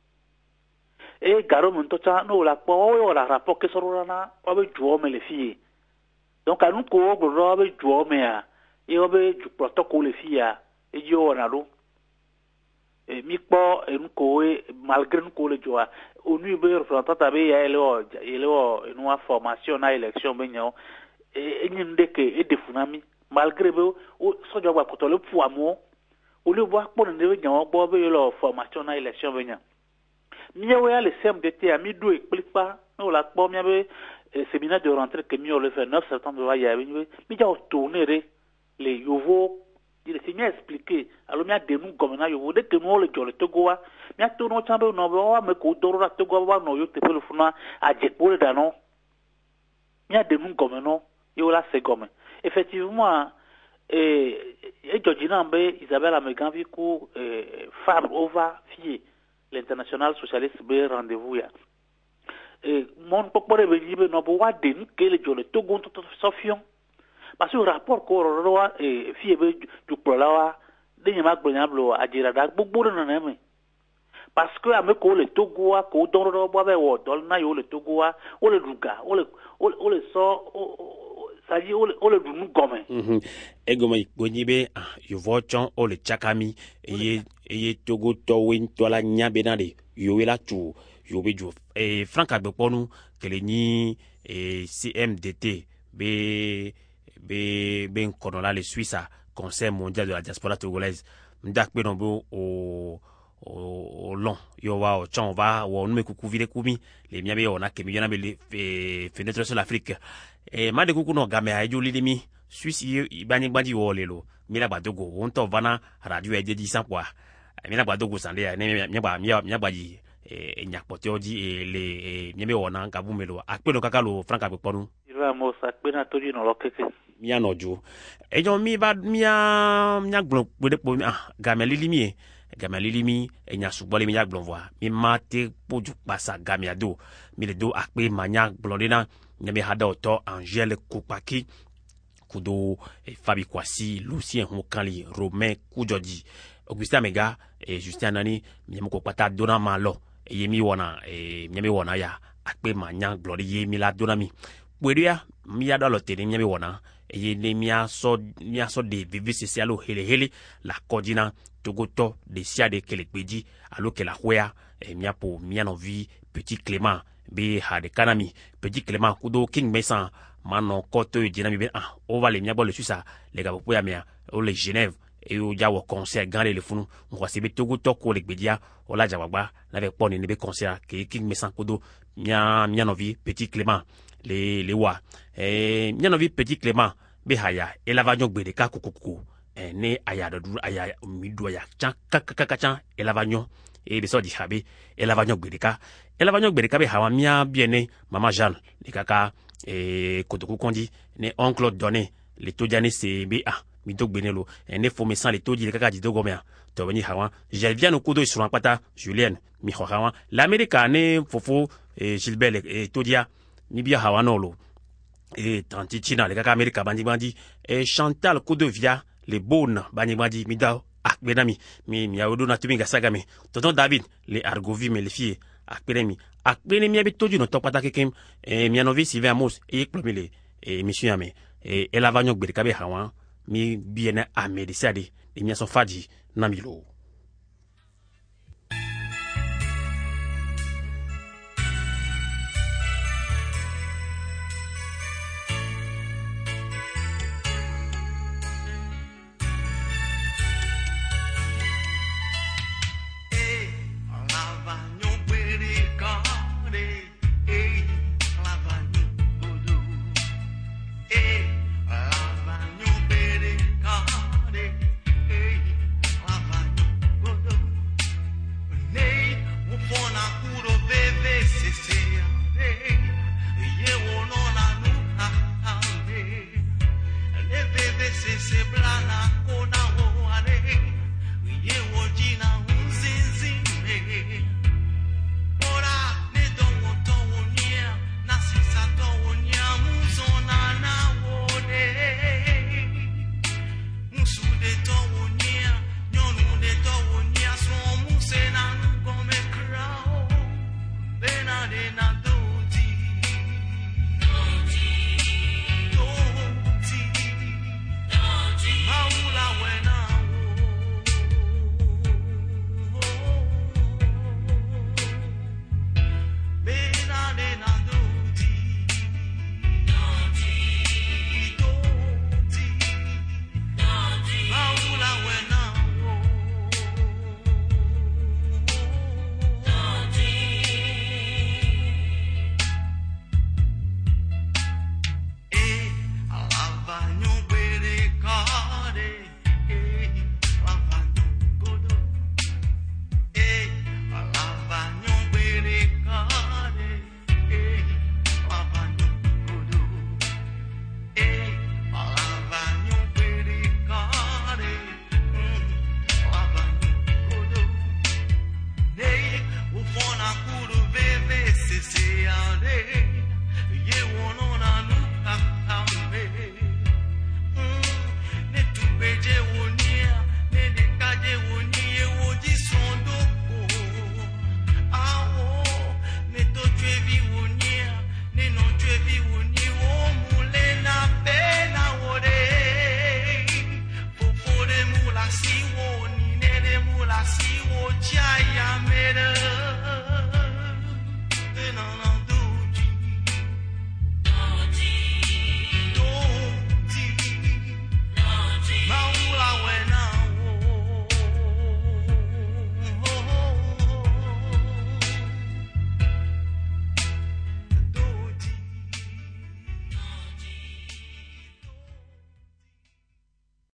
e garo mon to cha no la po o la rapport que soro na o be juo me le fie donc anu ko o gro be juo me a e o be ju protocole le fie a e jo na do mi po enko malgré nko le joa ONU be représentante be ya ele no formation na élection be nyo nyinde ke e defunami malgré be so jo gba potole pu amo o le bo akpo ne be nyo gbo be lo formation na élection be nyo mi ya le CMDT a mi do explique pas no la po mi be séminaire de rentrée que mi o le fait 9 septembre va ya mi ja tourner les yovo il s'est bien expliqué alors mi a de nous comme na yo de que nous le jole Togo wa mi a to no chambe no wa me ko doro la Togo wa no yo te pele funa a je pour da non mi a de nous comme non yo la c'est comme effectivement et Georgina Mbe Isabelle Ameganvi ku femme over fille l'international socialiste be rendez-vous ya mon popore be jibe no bo wa de nous que le jole Togo to sofion parce que le rapport qu'on et fiebe du prolawa de nyama gbonyablo ajira da gbogbo na na me parce que ameko le Togo a ko doro bo be wo dol na yo le Togo a o le duga o le so ça dit o le dunu gome e gome gbonibe yo vochon o le chakami e Togo to win to la nyabe na de yo wela tu yo be ju e Franck Agbeponu kele ni CMDT be nkono la le Suisse Conseil mondial de la diaspora togolaise ndak pe no bo o long yo wa o chon va o nume kuku vide kumi le miabe ona ke mi yona be le fenêtre sur l'Afrique ma de kuku no game ha jo lilimi Suisse ibani bandi wo lelo mi la badogo on to vana radio e dedi sans quoi mi la badogo sande ya ne mi baji nyakpote oji le miabe ona nkabu melo akpe no kakalo franka pe ponu ira mo sa pe na toji no lokeke mi anojo ejo mi ba mi gbon pede po game lilimi enya sugbole mi yagbon voa mi mate poju pasa gamiado mi le do akpe manya blondina nyame hada oto Angèle Kopaki kudo Fabi Kwasi Lucien Hokali Romain Kujoji Augustin Mega Justin Nani mi ko pata dona malo yemi wona nyame wona ya akpe manya blondie yemi la dona mi bweria mi ya do lo tene nyame wona ye mi aso de vivi socialo hele la kodina togoto de sia de kelekpeji alo ke la hoya miapo mianovi Petit Clément be hade kanami Petit Clément kudo King Messan mano koto jinami be on va le miabo le suisa le gabo poya mia o le Genève et o jawo concert gale le funu on se be togoto ko le gbedia o la jawagba na be poni ne be concert ke King Messan kudo mianovi Petit Clément le wa mianovi Petit Clément be haya elavanyo gbede ka kukuku ne aya do aya mido ya chan kakakachan elavanyo be so di habe elavanyo gbede ka be hawa mia biene mama Jeanne le kaka kotoku kondi ne oncle donné le todiane se be mi do gbenelo ne fo sans le todi le kaka di do gomia to bani hawa je viens no kudo sur pata Julienne mi hawa l'Amérique ne fofo Gilbert todia mi bia hawa no lo tanti china le kaka America bandi Chantal Kodovia le bonnes bandi mida akbenami mi awodo na tumi gasagami tonton David le Argovi me le fie akbenami akbenemi abitoju no topata kekem mi anovi Sylvain Amos plomele monsieur ame elavanyo gbede kabe hawan mi biene amedisade mi so faji namilo